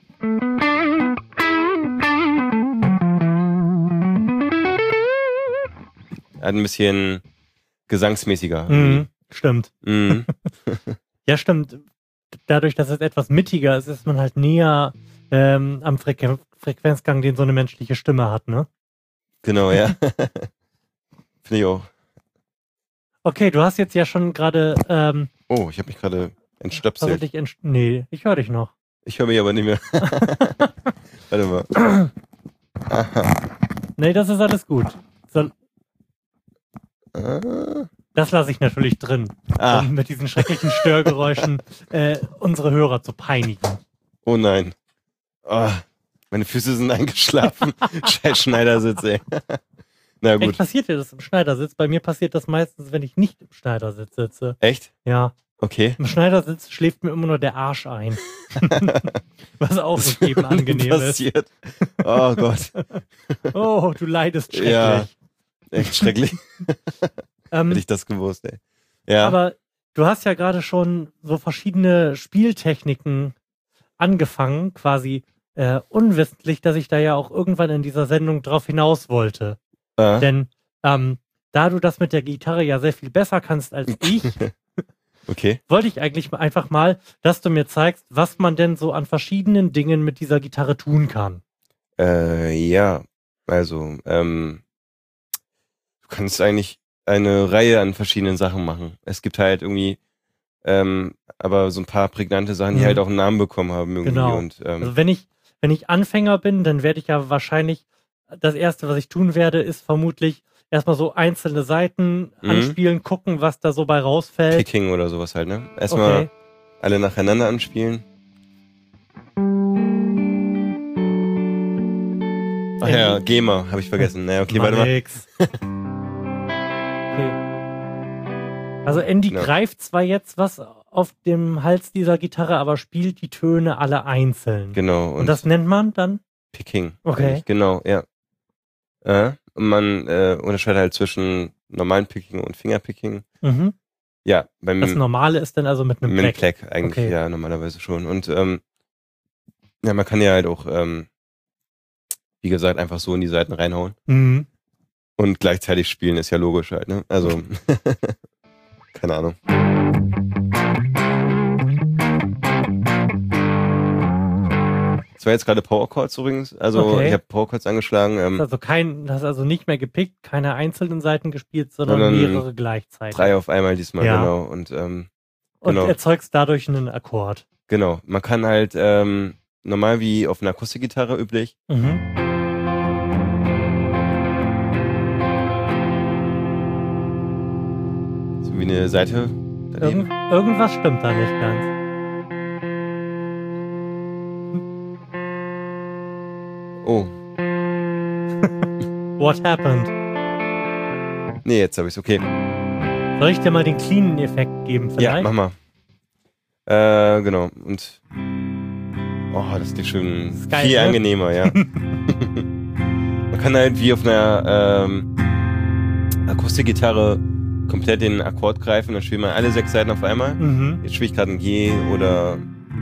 Hat ein bisschen gesangsmäßiger. Mhm. Stimmt. Mhm. Ja, stimmt. Dadurch, dass es etwas mittiger ist, ist man halt näher ähm, am Frequ Frequenzgang, den so eine menschliche Stimme hat, ne? Genau, ja. Finde ich auch. Okay, du hast jetzt ja schon gerade ähm, Oh, ich habe mich gerade entstöpselt. versucht, dich entsch- Nee, ich höre dich noch. Ich höre mich aber nicht mehr. Warte mal. Aha. Nee, das ist alles gut. So, Ah. das lasse ich natürlich drin, Ah. um mit diesen schrecklichen Störgeräuschen äh, unsere Hörer zu peinigen. Oh nein. Oh, meine Füße sind eingeschlafen. Scheiß Schneidersitz, ey. Na Echt gut. passiert dir das im Schneidersitz? Bei mir passiert das meistens, wenn ich nicht im Schneidersitz sitze. Echt? Ja, Okay. im Schneidersitz schläft mir immer nur der Arsch ein. Was auch nicht eben angenehm ist. passiert. Oh Gott. Oh, du leidest schrecklich. Ja. Echt schrecklich. ähm, Hätte ich das gewusst, ey. Ja. Aber du hast ja gerade schon so verschiedene Spieltechniken angefangen, quasi äh, unwissentlich, dass ich da ja auch irgendwann in dieser Sendung drauf hinaus wollte. ah. Denn ähm, da du das mit der Gitarre ja sehr viel besser kannst als ich, Okay. wollte ich eigentlich einfach mal, dass du mir zeigst, was man denn so an verschiedenen Dingen mit dieser Gitarre tun kann. Äh, ja. Also, ähm, du kannst eigentlich eine Reihe an verschiedenen Sachen machen. Es gibt halt irgendwie, ähm, aber so ein paar prägnante Sachen, die Mhm. halt auch einen Namen bekommen haben irgendwie. Genau. Und, ähm, Also wenn ich, wenn ich Anfänger bin, dann werde ich ja wahrscheinlich, das Erste, was ich tun werde, ist vermutlich erstmal so einzelne Seiten Mhm. anspielen, gucken, was da so bei rausfällt. Picking oder sowas halt, ne? Erstmal Okay. alle nacheinander anspielen. Ach ja, GEMA, habe ich vergessen. Naja, okay, warte mal. Nix. Okay. Also Andy Ja. greift zwar jetzt was auf dem Hals dieser Gitarre, aber spielt die Töne alle einzeln. Genau. Und das nennt man dann? Picking. Okay. eigentlich, Genau, ja. Äh, und man äh, unterscheidet halt zwischen normalen Picking und Fingerpicking. Mhm. Ja, beim Das Normale ist dann also mit einem mit dem Pleck. Pleck eigentlich, Okay. ja, normalerweise schon. Und ähm, ja, man kann ja halt auch, ähm, wie gesagt, einfach so in die Seiten reinhauen. Mhm. Und gleichzeitig spielen ist ja logisch halt, ne? Also, keine Ahnung. Das war jetzt gerade Power Chords übrigens. Also Okay. ich habe Power Chords angeschlagen. Hast Ähm, also kein, hast also nicht mehr gepickt, keine einzelnen Seiten gespielt, sondern Sondern mehrere gleichzeitig. drei auf einmal diesmal, Ja. genau. Und ähm, Und genau. erzeugst dadurch einen Akkord. genau. Man kann halt ähm, normal wie auf einer Akustikgitarre üblich. Mhm. So wie eine Seite daneben. Irgend, irgendwas stimmt da nicht ganz. Oh, What happened? nee, jetzt habe ich's. Okay. Soll ich dir mal den Clean-Effekt geben vielleicht? Ja, mach mal. Äh, genau. Und oh, das ist schon ist geil, viel ne? angenehmer, ja. Man kann halt wie auf einer ähm, Akustikgitarre komplett den Akkord greifen, dann spielt man alle sechs Seiten auf einmal. Mhm. Jetzt spiele ich gerade ein G oder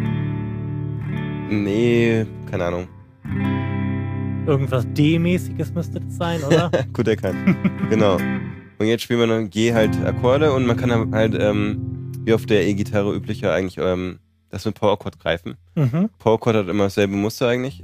ein E, keine Ahnung. Irgendwas D-mäßiges müsste das sein, oder? Gut erkannt. Genau. Und jetzt spielen wir ein G halt Akkorde und man kann halt ähm, wie auf der E-Gitarre üblicher eigentlich ähm, das mit Power Chord greifen. Mhm. Power Chord hat immer dasselbe Muster eigentlich.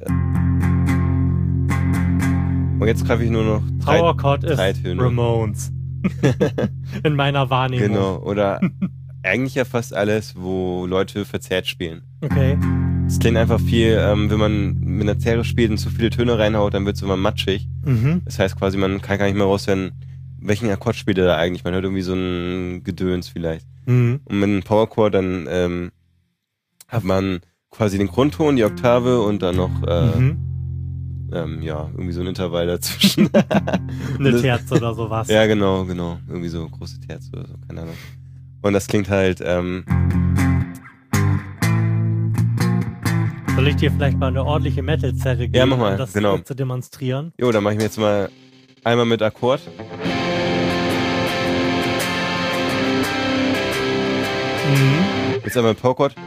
Und jetzt greife ich nur noch drei, Power Chord ist drei Töne. Ramones. In meiner Wahrnehmung. Genau. Oder eigentlich ja fast alles, wo Leute verzerrt spielen. Okay. Es klingt einfach viel, ähm, wenn man mit einer Zerre spielt und zu viele Töne reinhaut, dann wird es immer matschig. Mhm. Das heißt quasi, man kann gar nicht mehr raushören, welchen Akkord spielt er da eigentlich? Man hört irgendwie so ein Gedöns vielleicht. Mhm. Und mit einem Powerchord dann ähm, hat man quasi den Grundton, die Oktave und dann noch äh, Mhm. ähm, ja, irgendwie so ein Intervall dazwischen. Eine das, Terz oder sowas. Ja, genau, genau. Irgendwie so große Terz oder so, keine Ahnung. Und das klingt halt, ähm, Soll ich dir vielleicht mal eine ordentliche Metal-Zerre geben, Ja, mach mal, um das genau. äh, zu demonstrieren? jo, dann mache ich mir jetzt mal einmal mit Akkord. Mhm. Jetzt einmal mit Powerchord.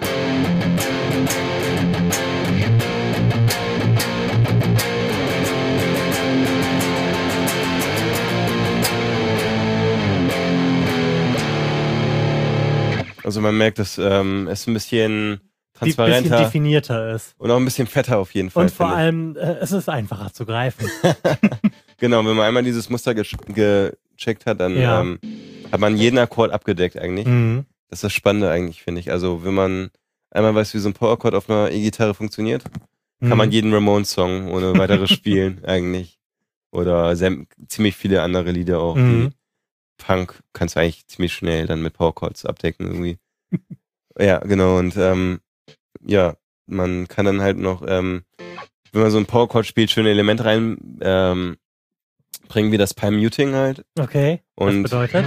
Also man merkt, dass ähm, es ein bisschen Die ein bisschen transparenter definierter ist. und auch ein bisschen fetter auf jeden Fall. Und vor finde ich. allem, äh, es ist einfacher zu greifen. Genau, wenn man einmal dieses Muster gesch- gecheckt hat, dann Ja. ähm, hat man jeden Akkord abgedeckt eigentlich. Mhm. Das ist das Spannende eigentlich, finde ich. Also wenn man einmal weiß, wie so ein Powerchord auf einer E-Gitarre funktioniert, kann man Mhm. jeden Ramones-Song ohne weiteres spielen eigentlich. Oder sehr, ziemlich viele andere Lieder auch. Mhm. Wie Punk kannst du eigentlich ziemlich schnell dann mit Powerchords abdecken irgendwie. Ja, genau. Und ähm, ja, man kann dann halt noch, ähm, wenn man so ein Powerchord spielt, schöne Elemente rein ähm, bringen, wie das Palm Muting halt. Okay, Und was bedeutet?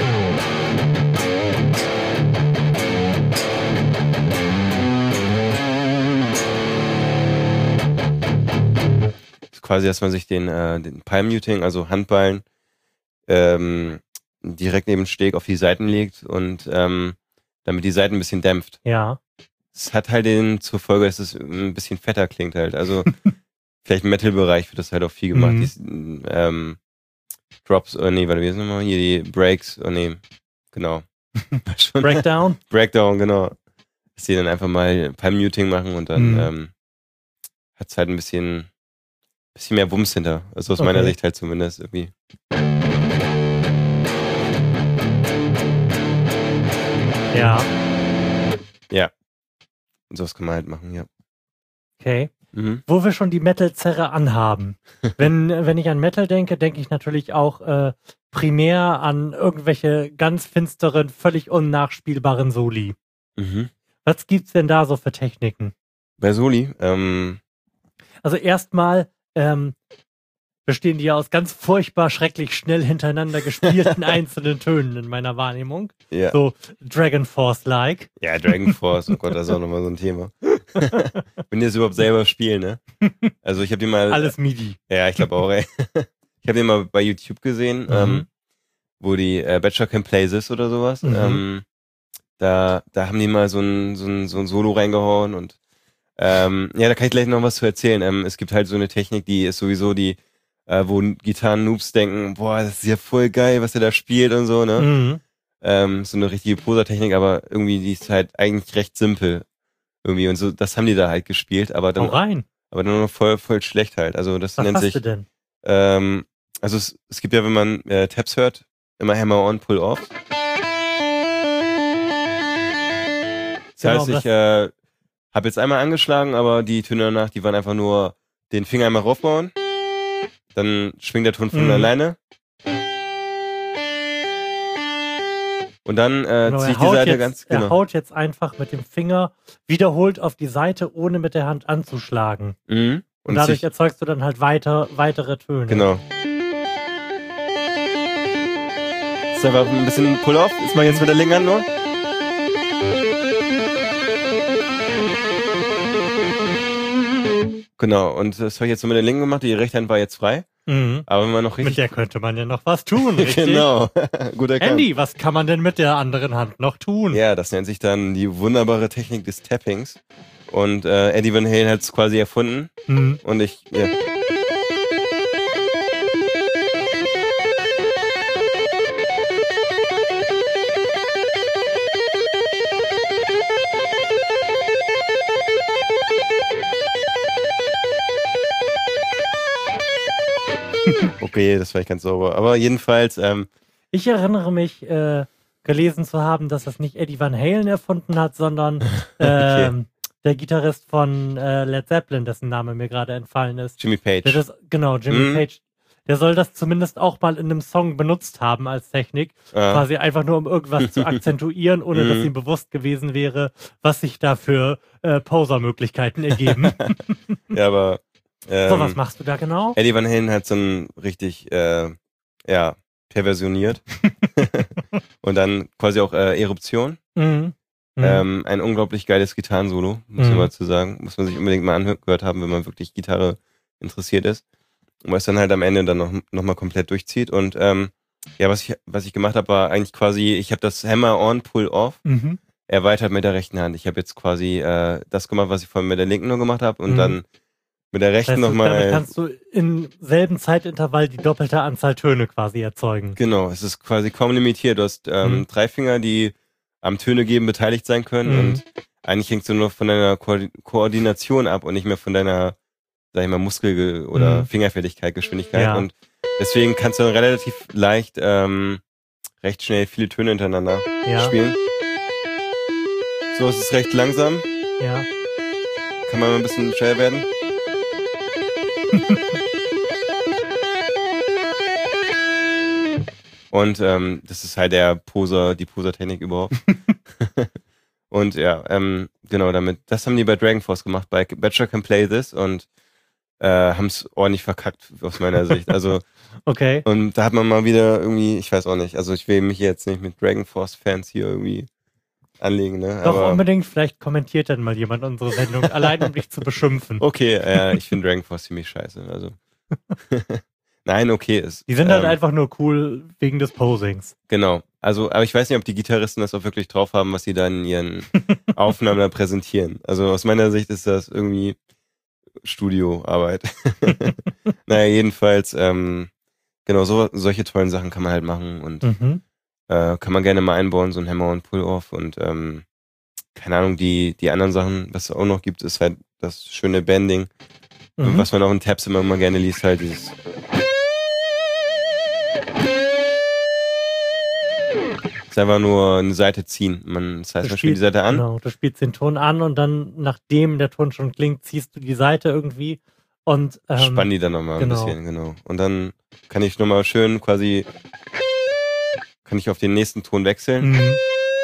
quasi, dass man sich den, äh, den Palm Muting, also Handballen, ähm, direkt neben den Steg auf die Seiten legt und ähm, damit die Seiten ein bisschen dämpft. Ja. Es hat halt den zur Folge, dass es ein bisschen fetter klingt halt. Also vielleicht im Metal-Bereich wird das halt auch viel gemacht. Mhm. Die ähm, Drops, oh nee, warte, wie ist das nochmal? Hier die Breaks, oh nee, genau. Schon- Breakdown? Breakdown, genau. Dass die dann einfach mal Palm Muting machen und dann Mhm. ähm, hat es halt ein bisschen, bisschen mehr Wumms hinter. Also aus meiner Okay. Sicht halt zumindest irgendwie. Ja. Ja. Und sowas kann man halt machen, ja. Okay. Mhm. Wo wir schon die Metal-Zerre anhaben. wenn, wenn ich an Metal denke, denke ich natürlich auch äh, primär an irgendwelche ganz finsteren, völlig unnachspielbaren Soli. Mhm. Was gibt's denn da so für Techniken? Bei Soli, ähm, Also erstmal ähm, bestehen die ja aus ganz furchtbar schrecklich schnell hintereinander gespielten einzelnen Tönen in meiner Wahrnehmung. ja. So Dragon Force-like. Ja, Dragon Force, oh Gott, das ist auch nochmal so ein Thema. Wenn die das überhaupt selber spielen, ne? Also ich habe die mal... Alles MIDI. Ja, ich glaube auch, ey. Ich habe den mal bei YouTube gesehen, Mhm. ähm, wo die äh, Bachelor Can Play This oder sowas. Mhm. Ähm, da, da haben die mal so ein, so ein, so ein Solo reingehauen und ähm, ja, da kann ich gleich noch was zu erzählen. Ähm, es gibt halt so eine Technik, die ist sowieso die, äh, wo Gitarren-Noobs denken, boah, das ist ja voll geil, was er da spielt und so, ne? Mhm. Ähm, so eine richtige Poser-Technik, aber irgendwie die ist halt eigentlich recht simpel. Irgendwie und so, das haben die da halt gespielt, aber Hau dann, rein. aber dann noch voll, voll schlecht halt. Also das Was nennt hast sich, du denn? ähm, also es, es gibt ja, wenn man äh, Tabs hört, immer Hammer on, Pull off. Das Genau, heißt, ich das- äh, habe jetzt einmal angeschlagen, aber die Töne danach, die waren einfach nur den Finger einmal raufbauen, dann schwingt der Ton von Mhm. alleine. Und dann äh, Genau, ziehe er, ich die haut Seite jetzt, ganz, er genau. haut jetzt einfach mit dem Finger wiederholt auf die Seite, ohne mit der Hand anzuschlagen. Mhm. Und, Und dadurch zieh ich, erzeugst du dann halt weiter, weitere Töne. genau. Ist einfach ein bisschen Pull-off. Ist mal jetzt mit der linken Hand nur. Genau, und das habe ich jetzt so mit der linken gemacht, die rechte Hand war jetzt frei. Mhm. Aber wenn man noch Mit richtig... der könnte man ja noch was tun, richtig? genau, gut erkannt. Andy, was kann man denn mit der anderen Hand noch tun? Ja, das nennt sich dann die wunderbare Technik des Tappings. Und äh, Eddie Van Halen hat es quasi erfunden. Mhm. Und ich... Ja. Okay, das war nicht ganz sauber. Aber jedenfalls, ähm, Ich erinnere mich, äh, gelesen zu haben, dass das nicht Eddie Van Halen erfunden hat, sondern ähm, der Gitarrist von äh, Led Zeppelin, dessen Name mir gerade entfallen ist. Jimmy Page. Der das, genau, Jimmy Mhm. Page, der soll das zumindest auch mal in einem Song benutzt haben als Technik. Ah. Quasi einfach nur, um irgendwas zu akzentuieren, ohne dass Mhm. ihm bewusst gewesen wäre, was sich da für äh, Poser-Möglichkeiten ergeben. Ja, aber ähm, So, was machst du da genau? Eddie Van Halen hat so ein richtig, äh, ja, perversioniert. Und dann quasi auch äh, Eruption. Mhm. Mhm. Ähm, ein unglaublich geiles Gitarrensolo, muss man Mhm. mal zu sagen. Muss man sich unbedingt mal angehört haben, wenn man wirklich Gitarre interessiert ist. Und was dann halt am Ende dann noch, noch mal komplett durchzieht. Und ähm, ja, was ich, was ich gemacht habe, war eigentlich quasi, ich habe das Hammer-on, Pull-off Mhm. erweitert mit der rechten Hand. Ich habe jetzt quasi äh, das gemacht, was ich vorhin mit der linken nur gemacht habe und Mhm. dann mit der Das rechten heißt, du, damit nochmal. kannst du im selben Zeitintervall die doppelte Anzahl Töne quasi erzeugen. Genau, es ist quasi kaum limitiert. Du hast ähm, Mhm. drei Finger, die am Töne geben beteiligt sein können Mhm. und eigentlich hängst du nur von deiner Ko Koordination ab und nicht mehr von deiner, sag ich mal, Muskel- oder Mhm. Fingerfertigkeit, Geschwindigkeit. Ja. Und deswegen kannst du dann relativ leicht, ähm, recht schnell viele Töne hintereinander Ja. spielen. So, es ist recht langsam. Ja. Kann man mal ein bisschen schneller werden. Und ähm, das ist halt der Poser, die Poser-Technik überhaupt. Und ja, ähm, genau, damit, das haben die bei Dragon Force gemacht, bei Bachelor Can Play This und äh, haben es ordentlich verkackt aus meiner Sicht. Also, Okay. und da hat man mal wieder irgendwie, ich weiß auch nicht, also ich will mich jetzt nicht mit Dragon Force Fans hier irgendwie anlegen, ne? Doch Aber unbedingt, vielleicht kommentiert dann mal jemand unsere Sendung, allein um dich zu beschimpfen. okay, äh, ich finde Dragon Force ziemlich scheiße, also. Nein, okay, ist. Die sind halt ähm, einfach nur cool wegen des Posings. Genau. Also, aber ich weiß nicht, ob die Gitarristen das auch wirklich drauf haben, was sie da in ihren Aufnahmen da präsentieren. Also aus meiner Sicht ist das irgendwie Studioarbeit. Naja, jedenfalls, ähm, genau, so, solche tollen Sachen kann man halt machen und Mhm. äh, kann man gerne mal einbauen, so ein Hammer und Pull-Off und ähm, keine Ahnung, die, die anderen Sachen, was es auch noch gibt, ist halt das schöne Banding. Und Mhm. was man auch in Tabs immer mal gerne liest, halt dieses ist einfach nur eine Seite ziehen. Man, das heißt, Du man spielt die Seite an. Genau, du spielst den Ton an und dann, nachdem der Ton schon klingt, ziehst du die Seite irgendwie und ähm, Spann die dann nochmal genau. ein bisschen, genau. Und dann kann ich nochmal schön quasi, kann ich auf den nächsten Ton wechseln. Mhm.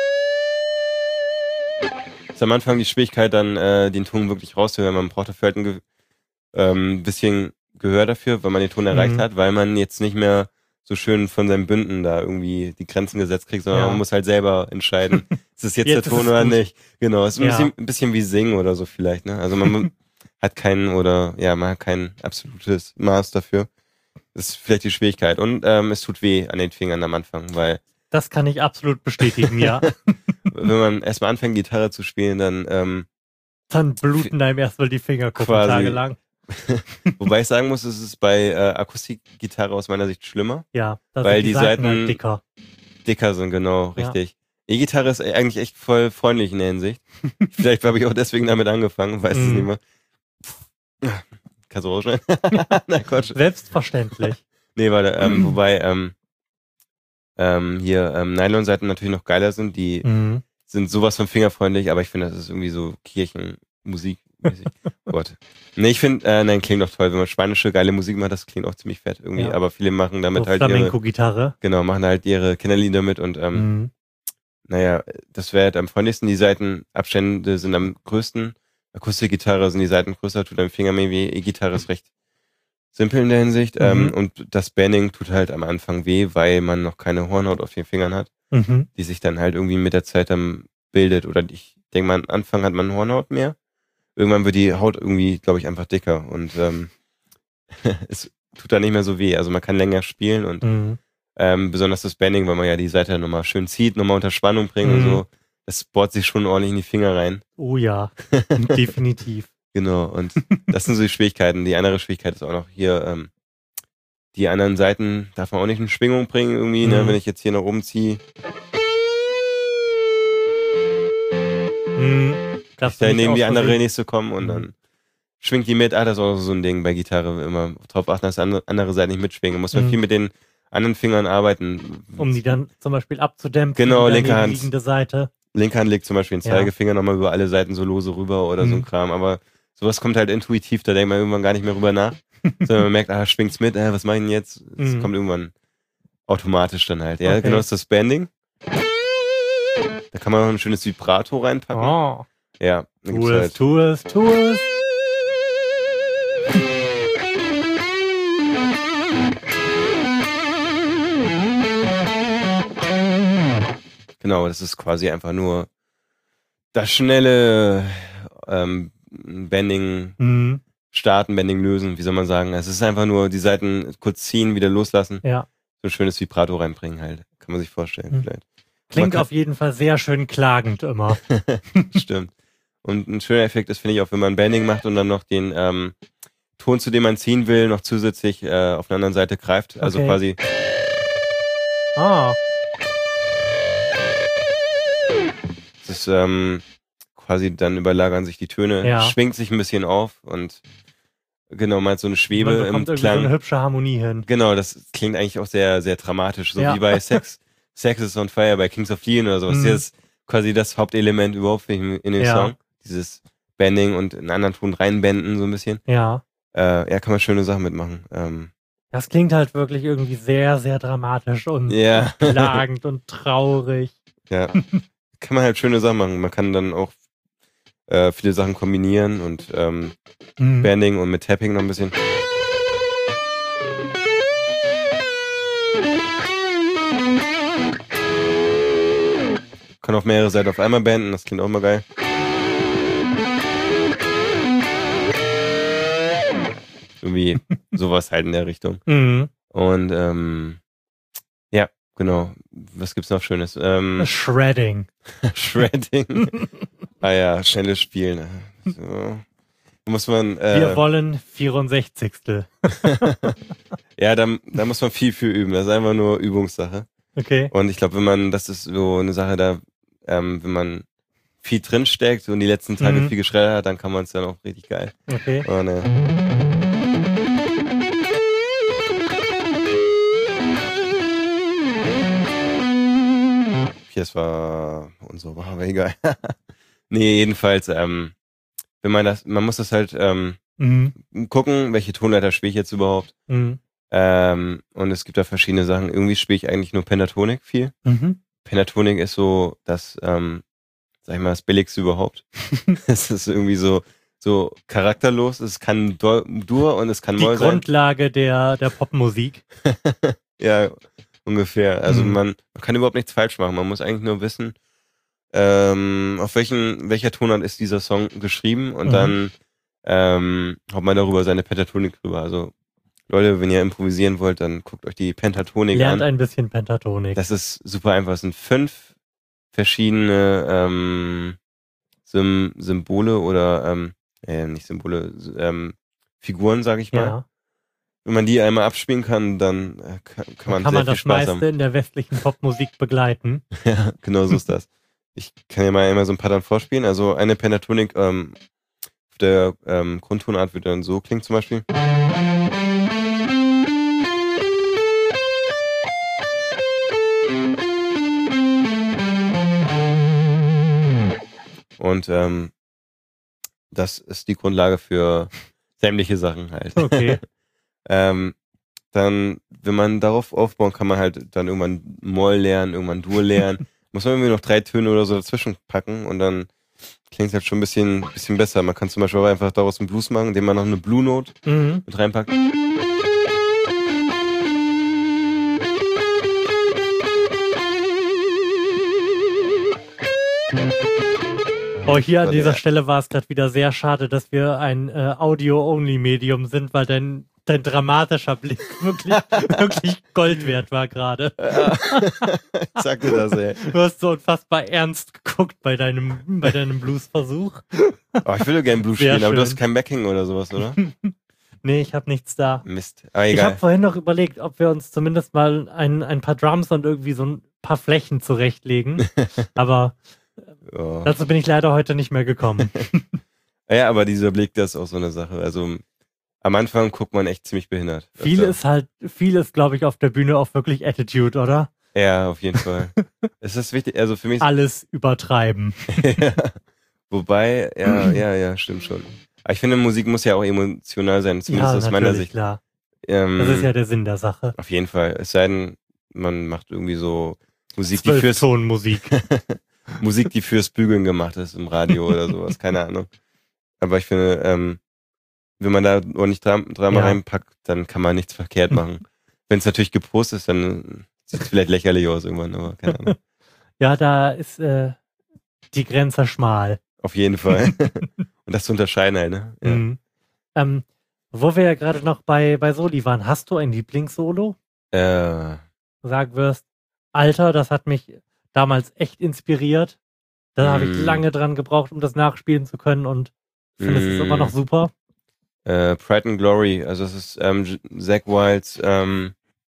Ist am Anfang die Schwierigkeit, dann äh, den Ton wirklich rauszuhören. Man braucht dafür halt ein ge ähm, bisschen Gehör dafür, wenn man den Ton erreicht Mhm. hat, weil man jetzt nicht mehr so schön von seinen Bünden da irgendwie die Grenzen gesetzt kriegt, sondern Ja. man muss halt selber entscheiden, ist es jetzt, Jetzt der ist Ton es oder gut. nicht. Genau, es ist ein, Ja. bisschen, ein bisschen wie Singen oder so vielleicht, ne? Also man hat keinen oder ja, man hat kein absolutes Maß dafür. Das ist vielleicht die Schwierigkeit. Und ähm, es tut weh an den Fingern am Anfang, weil Das kann ich absolut bestätigen, ja. wenn man erstmal anfängt, Gitarre zu spielen, dann ähm, Dann bluten einem erstmal die Fingerkuppen Quasi. tagelang. wobei ich sagen muss, es ist bei äh, Akustikgitarre aus meiner Sicht schlimmer. Ja, da Weil sind die, die Seiten, Seiten- halt dicker. Dicker sind, genau, Ja. richtig. E-Gitarre ist eigentlich echt voll freundlich in der Hinsicht. Vielleicht habe ich auch deswegen damit angefangen, weiß es Mhm. nicht mehr. Kannst du rausschneiden? Nein, Quatsch. Selbstverständlich. Nee, warte, ähm, wobei ähm, ähm, hier ähm, Nylon-Seiten natürlich noch geiler sind, die Mhm. sind sowas von fingerfreundlich, aber ich finde, das ist irgendwie so Kirchenmusik. Oh Gott. Nee, ich finde, äh, nein, klingt doch toll. Wenn man spanische geile Musik macht, das klingt auch ziemlich fett irgendwie. Ja. Aber viele machen damit So halt ihre, Flamenco-Gitarre. genau, machen halt ihre Kinderlieder mit und ähm, Mhm. naja, das wäre halt am freundlichsten. Die Seitenabstände sind am größten. Akustikgitarre sind die Seiten größer, tut am Finger mehr weh. E-Gitarre ist recht simpel in der Hinsicht. Mhm. Ähm, und das Banding tut halt am Anfang weh, weil man noch keine Hornhaut auf den Fingern hat, Mhm. die sich dann halt irgendwie mit der Zeit dann bildet. Oder ich denke mal, am Anfang hat man Hornhaut mehr. Irgendwann wird die Haut irgendwie, glaube ich, einfach dicker. Und ähm, es tut dann nicht mehr so weh. Also man kann länger spielen und Mhm. ähm, besonders das Banding, weil man ja die Seite nochmal schön zieht, nochmal unter Spannung bringt und Mhm. so. Das bohrt sich schon ordentlich in die Finger rein. Oh ja, definitiv. Genau, und das sind so die Schwierigkeiten. Die andere Schwierigkeit ist auch noch hier, ähm, die anderen Seiten darf man auch nicht in Schwingung bringen irgendwie, ne? Mhm. Wenn ich jetzt hier nach oben ziehe, Mhm. Darfst du da nicht neben die aus andere Versehen- nicht zu kommen und Mhm. dann schwingt die mit. Ah, das ist auch so ein Ding bei Gitarre, immer drauf achten, dass andere, andere Seiten nicht mitschwingen. Muss man Mhm. viel mit den anderen Fingern arbeiten. um die dann zum Beispiel abzudämpfen. Genau, die linke daneben Hand. liegende Seite. Linke Hand legt zum Beispiel den Ja. Zeigefinger nochmal über alle Seiten so lose rüber oder so ein Mhm. Kram, aber sowas kommt halt intuitiv, da denkt man irgendwann gar nicht mehr rüber nach. Sondern man merkt, ah, schwingt's mit, äh, was mache ich denn jetzt? Es Mhm. kommt irgendwann automatisch dann halt. Ja, Okay. genau, das ist das Bending. Da kann man noch ein schönes Vibrato reinpacken. Oh. Ja, dann Tu gibt's es, halt. tu es, tu es. Genau, das ist quasi einfach nur das schnelle ähm, Bending Mhm. starten, Bending lösen, wie soll man sagen. Es ist einfach nur die Seiten kurz ziehen, wieder loslassen, Ja. so ein schönes Vibrato reinbringen halt. Kann man sich vorstellen Mhm. vielleicht. Klingt kann- auf jeden Fall sehr schön klagend immer. Stimmt. Und ein schöner Effekt ist, finde ich, auch wenn man Bending macht und dann noch den ähm, Ton, zu dem man ziehen will, noch zusätzlich äh, auf einer anderen Seite greift. Also Okay. quasi, Ah. es ist ähm, quasi, dann überlagern sich die Töne, Ja. schwingt sich ein bisschen auf und genau, man hat so eine Man Schwebe im bekommt irgendwie so eine Klang. hübsche Harmonie hin. Genau, das klingt eigentlich auch sehr, sehr dramatisch, so Ja. wie bei Sex, Sex is on Fire bei Kings of Leon oder sowas. Mhm. Das ist quasi das Hauptelement überhaupt in, in dem Ja. Song. Dieses Bending und einen anderen Ton reinbenden so ein bisschen. Ja. Äh, ja, kann man schöne Sachen mitmachen. Ähm, Das klingt halt wirklich irgendwie sehr, sehr dramatisch und ja, klagend und traurig. ja. Kann man halt schöne Sachen machen. Man kann dann auch äh, viele Sachen kombinieren und ähm, Mhm. Bending und mit Tapping noch ein bisschen. Kann auf mehrere Seiten auf einmal benden, das klingt auch mal geil. Irgendwie sowas halt in der Richtung. Mhm. Und ähm, ja, genau. Was gibt's noch Schönes? Ähm, Shredding. Shredding. Ah ja, schnelles Spielen. So. Da muss man, äh, Wir wollen vierundsechzigstel. ja, da, da muss man viel für üben. Das ist einfach nur Übungssache. Okay. Und ich glaube, wenn man, das ist so eine Sache, da, ähm, wenn man viel drinsteckt und die letzten Tage Mhm. viel geschreddert hat, dann kann man es dann auch richtig geil. Okay. Und, äh, okay, das war unsere Woche, aber egal. Nee, jedenfalls, ähm, wenn man das, man muss das halt ähm, Mhm. gucken, welche Tonleiter spiele ich jetzt überhaupt. Mhm. Ähm, und es gibt da verschiedene Sachen. Irgendwie spiele ich eigentlich nur Pentatonik viel. Mhm. Pentatonik ist so das, ähm, sag ich mal, das Billigste überhaupt. Es ist irgendwie so so charakterlos. Es kann Do- Dur und es kann Die Moll sein. Grundlage der, der Popmusik. Ja, ungefähr. Also Mhm. man, man kann überhaupt nichts falsch machen. Man muss eigentlich nur wissen, ähm, auf welchen welcher Tonart ist dieser Song geschrieben und Mhm. dann ähm, haut man darüber seine Pentatonik drüber. Also Leute, wenn ihr improvisieren wollt, dann guckt euch die Pentatonik Lernt an. ein bisschen Pentatonik. Das ist super einfach. Es sind fünf verschiedene ähm, Sym Symbole oder ähm, äh, nicht Symbole, ähm, Figuren, sag ich mal. ja. Wenn man die einmal abspielen kann, dann äh, kann, kann man Kann sehr man viel das Spaß meiste haben. in der westlichen Popmusik begleiten. Ja, genau so ist das. Ich kann ja mal einmal so ein paar dann vorspielen. Also eine Pentatonik ähm, auf der ähm, Grundtonart wird dann so klingen zum Beispiel. Und ähm, das ist die Grundlage für sämtliche Sachen halt. Okay. ähm, dann, wenn man darauf aufbauen, kann man halt dann irgendwann Moll lernen, irgendwann Dur lernen. Muss man irgendwie noch drei Töne oder so dazwischen packen und dann klingt es halt schon ein bisschen, bisschen besser. Man kann zum Beispiel auch einfach daraus einen Blues machen, indem man noch eine Blue Note Mhm. mit reinpackt. Oh, hier an So, dieser der- Stelle war es gerade wieder sehr schade, dass wir ein äh, Audio-Only-Medium sind, weil dein, dein dramatischer Blick wirklich, wirklich Gold wert war gerade. Ich sagte das, ey. Du hast so unfassbar ernst geguckt bei deinem, bei deinem Blues-Versuch. Oh, ich würde gerne Blues Sehr spielen, aber du schön. hast kein Backing oder sowas, oder? Nee, ich habe nichts da. Mist. Aber Ich habe egal. vorhin noch überlegt, ob wir uns zumindest mal ein, ein paar Drums und irgendwie so ein paar Flächen zurechtlegen. Aber Oh. dazu bin ich leider heute nicht mehr gekommen. Ja, aber dieser Blick, das ist auch so eine Sache. Also am Anfang guckt man echt ziemlich behindert. Viel Öfter. ist halt, viel ist, glaube ich, auf der Bühne auch wirklich Attitude, oder? Ja, auf jeden Fall. Es ist wichtig, also für mich. Alles übertreiben. Ja. Wobei, ja, ja, ja, stimmt schon. Aber ich finde, Musik muss ja auch emotional sein, zumindest Ja, aus meiner natürlich, Sicht. klar. Ähm, Das ist ja der Sinn der Sache. Auf jeden Fall. Es sei denn, man macht irgendwie so Musik, die fürs Zwölf-Ton-Musik. Musik, die fürs Bügeln gemacht ist im Radio oder sowas, keine Ahnung. Aber ich finde, ähm, wenn man da ordentlich Dram Drama Ja. reinpackt, dann kann man nichts verkehrt machen. Wenn es natürlich gepostet ist, dann sieht es vielleicht lächerlich aus irgendwann, aber keine Ahnung. Ja, da ist äh, die Grenze schmal. Auf jeden Fall. Und das zu unterscheiden halt, ne? Ja. Mhm. Ähm, wo wir ja gerade noch bei, bei Soli waren, hast du ein Lieblingssolo? Äh, Du sagen wirst, Alter, das hat mich damals echt inspiriert. Da habe ich Mm. lange dran gebraucht, um das nachspielen zu können und finde, es ist Mm. immer noch super. äh, Pride and Glory, also es ist ähm, J- Zakk Wyldes ähm,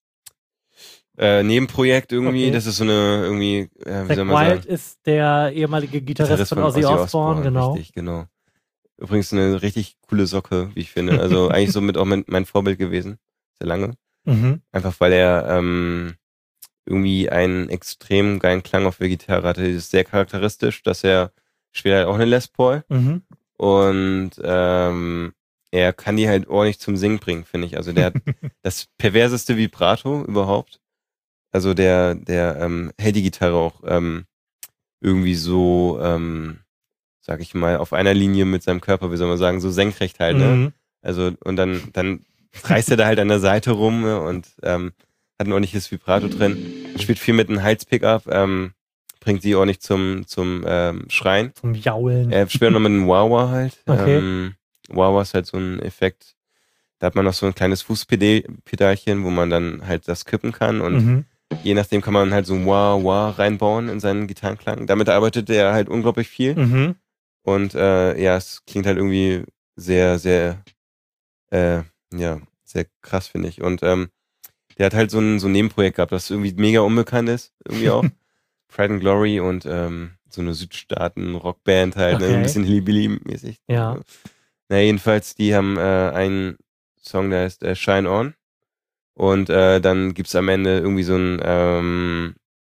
äh, Nebenprojekt irgendwie. Okay. Das ist so eine irgendwie, äh, wie Zakk soll man Wylde sagen? ist der ehemalige Gitarrist, von Ozzy Osbourne, genau. Richtig, genau. Übrigens eine richtig coole Socke, wie ich finde. Also eigentlich so mit auch mein, mein Vorbild gewesen. Sehr lange. Mhm. Einfach weil er ähm, irgendwie einen extrem geilen Klang auf der Gitarre hatte. Das ist sehr charakteristisch, dass er spielt halt auch eine Les Paul Mhm. und ähm, er kann die halt ordentlich zum Singen bringen, finde ich. Also der hat das perverseste Vibrato überhaupt. Also der, der ähm, hält die Gitarre auch ähm, irgendwie so, ähm, sag ich mal, auf einer Linie mit seinem Körper, wie soll man sagen, so senkrecht halt, ne? Mhm. Also, und dann, dann reißt er da halt an der Seite rum, ne? Und ähm, hat ein ordentliches Vibrato drin, spielt viel mit einem Hals-Pickup, ähm, bringt die ordentlich zum, zum ähm, Schreien. Zum Jaulen. Er spielt noch mit einem Wah-Wah halt. Okay. Ähm, Wah-Wah ist halt so ein Effekt, da hat man noch so ein kleines Fußpedalchen, wo man dann halt das kippen kann und Mhm. je nachdem kann man halt so ein Wah-Wah reinbauen in seinen Gitarrenklang. Damit arbeitet er halt unglaublich viel. Mhm. Und äh, ja, es klingt halt irgendwie sehr, sehr, äh, ja, sehr krass, finde ich. Und ähm, der hat halt so ein, so ein Nebenprojekt gehabt, das irgendwie mega unbekannt ist, irgendwie auch. Pride and Glory und ähm, so eine Südstaaten-Rockband halt, ne, Okay. ein bisschen Hillbilly-mäßig. Ja. Na, jedenfalls, die haben äh, einen Song, der heißt äh, Shine On. Und äh, dann gibt's am Ende irgendwie so ein ähm,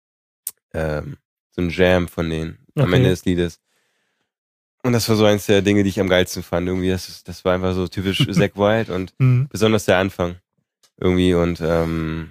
ähm, so ein Jam von denen am Okay. Ende des Liedes. Und das war so eins der Dinge, die ich am geilsten fand. Irgendwie, das, ist- das war einfach so typisch Zakk Wylde und Mhm. besonders der Anfang. Irgendwie und ähm,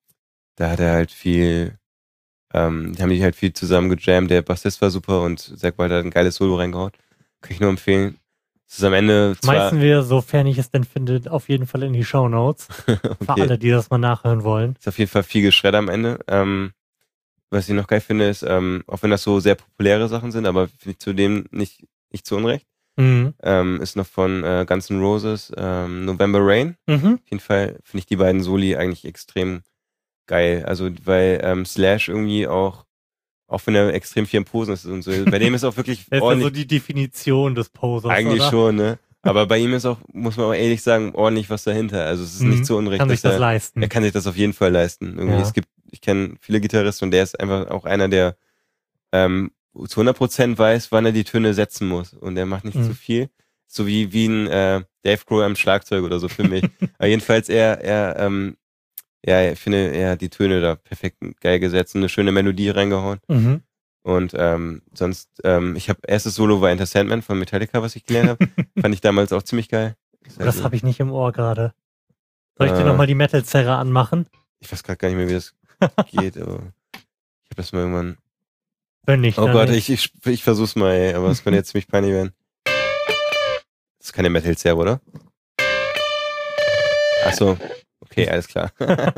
da hat er halt viel, ähm, die haben die halt viel zusammen gejammt. Der Bassist war super und Zakk Wylde hat ein geiles Solo reingehauen. Kann ich nur empfehlen. Es ist am Ende zwar... Schmeißen wir, sofern ich es denn finde, auf jeden Fall in die Shownotes. Für okay. alle, die das mal nachhören wollen. Ist auf jeden Fall viel Geschredder am Ende. Ähm, was ich noch geil finde, ist, ähm, auch wenn das so sehr populäre Sachen sind, aber finde ich zudem nicht, nicht zu Unrecht, Mhm. ähm, ist noch von äh, Guns N' Roses ähm, November Rain. Mhm. Auf jeden Fall finde ich die beiden Soli eigentlich extrem geil. Also, weil ähm, Slash irgendwie auch, auch wenn er extrem viel im Posen ist und so, bei dem ist auch wirklich Das ist ja so ordentlich, die Definition des Posers, eigentlich oder? schon, ne? Aber bei ihm ist auch, muss man auch ehrlich sagen, ordentlich was dahinter. Also es ist Mhm. nicht zu Unrecht, Kann sich dass das er, leisten. er kann sich das auf jeden Fall leisten. Irgendwie, Ja. es gibt, ich kenne viele Gitarristen und der ist einfach auch einer, der ähm, zu hundert Prozent weiß, wann er die Töne setzen muss. Und er macht nicht Mhm. zu viel. So wie, wie ein äh, Dave Grohl am Schlagzeug oder so für mich. Aber jedenfalls er, er, ähm, ja, ich finde, er hat die Töne da perfekt geil gesetzt und eine schöne Melodie reingehauen. Mhm. Und ähm, sonst, ähm, ich habe erstes Solo war Enter Sandman von Metallica, was ich gelernt habe. Fand ich damals auch ziemlich geil. Ist halt Das so- habe ich nicht im Ohr gerade. Soll ich dir Äh. nochmal die Metal-Zerre anmachen? Ich weiß gerade gar nicht mehr, wie das geht, aber ich habe das mal irgendwann. Wenn nicht, Oh dann Gott, nicht. ich, ich, ich versuch's mal, ey, aber es könnte jetzt ziemlich peinlich werden. Das ist keine Metal-Zerre, oder? Ach so, okay, alles klar.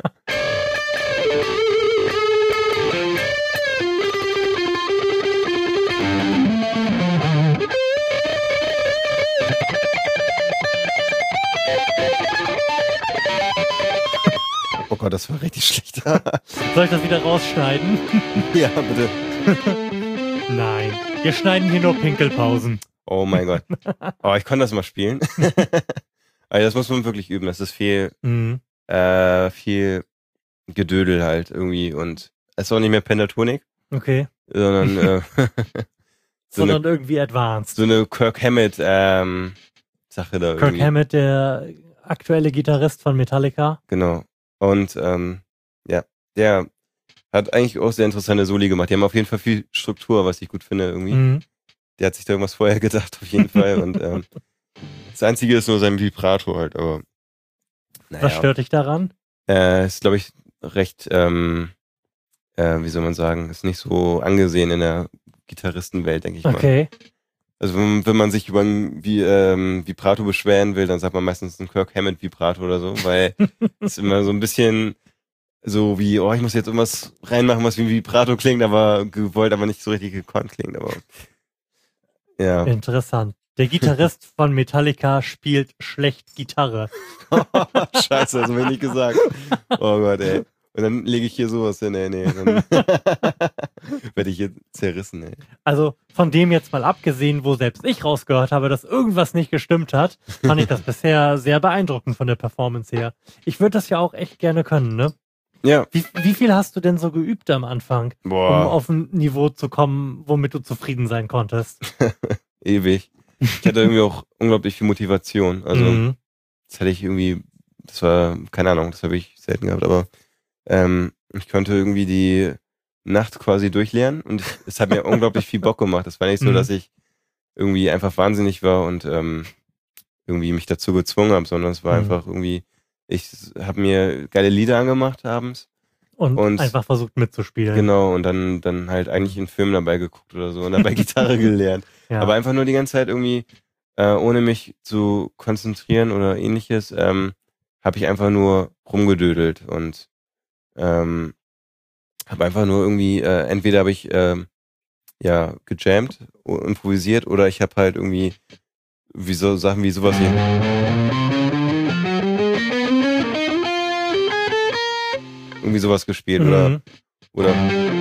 Oh Gott, das war richtig schlecht. Soll ich das wieder rausschneiden? Ja, bitte. Nein. Wir schneiden hier nur Pinkelpausen. Oh mein Gott. Oh, ich kann das mal spielen. Aber das muss man wirklich üben. Das ist viel, Mhm. äh, viel Gedödel halt irgendwie und es ist auch nicht mehr Pentatonik, Okay. sondern äh, so, Sondern eine, irgendwie advanced. so eine Kirk Hammett ähm, Sache da Kirk irgendwie. Hammett, der aktuelle Gitarrist von Metallica. Genau. Und ähm, ja, der hat eigentlich auch sehr interessante Soli gemacht. Die haben auf jeden Fall viel Struktur, was ich gut finde irgendwie. Mhm. Der hat sich da irgendwas vorher gedacht, auf jeden Fall. Und ähm, Das Einzige ist nur sein Vibrato halt, aber naja. Was stört dich daran? Äh, ist, glaube ich, recht, ähm, äh, wie soll man sagen, ist nicht so angesehen in der Gitarristenwelt, denke ich mal. Okay. Also wenn, wenn man sich über ein wie, ähm, Vibrato beschweren will, dann sagt man meistens ein Kirk Hammett Vibrato oder so, weil es immer so ein bisschen so wie, oh, ich muss jetzt irgendwas reinmachen, was wie ein Vibrato klingt, aber gewollt, aber nicht so richtig gekonnt klingt, aber ja. Interessant. Der Gitarrist von Metallica spielt schlecht Gitarre. Scheiße, das habe ich nicht gesagt. Oh Gott, ey. Und dann lege ich hier sowas hin, ey, nee. Dann werde ich hier zerrissen, ey. Also von dem jetzt mal abgesehen, wo selbst ich rausgehört habe, dass irgendwas nicht gestimmt hat, fand ich das bisher sehr beeindruckend von der Performance her. Ich würde das ja auch echt gerne können, ne? Ja. Wie, wie viel hast du denn so geübt am Anfang, Boah. um auf ein Niveau zu kommen, womit du zufrieden sein konntest? Ewig. Ich hatte irgendwie auch unglaublich viel Motivation. Also Mhm. das hatte ich irgendwie, das war, keine Ahnung, das habe ich selten gehabt, aber ähm, ich konnte irgendwie die Nacht quasi durchlernen und es hat mir unglaublich viel Bock gemacht. Es war nicht so, Mhm. dass ich irgendwie einfach wahnsinnig war und ähm, irgendwie mich dazu gezwungen habe, sondern es war Mhm. einfach irgendwie, ich habe mir geile Lieder angemacht abends. Und, Und- einfach versucht mitzuspielen. Genau, und dann dann halt eigentlich einen Film dabei geguckt oder so und dabei Gitarre gelernt. Ja. Aber einfach nur die ganze Zeit irgendwie, äh, ohne mich zu konzentrieren oder ähnliches, ähm, habe ich einfach nur rumgedödelt und ähm, habe einfach nur irgendwie, äh, entweder habe ich ähm, ja gejammt, o- improvisiert oder ich habe halt irgendwie wie so Sachen wie sowas hier. Irgendwie sowas gespielt oder Mhm. oder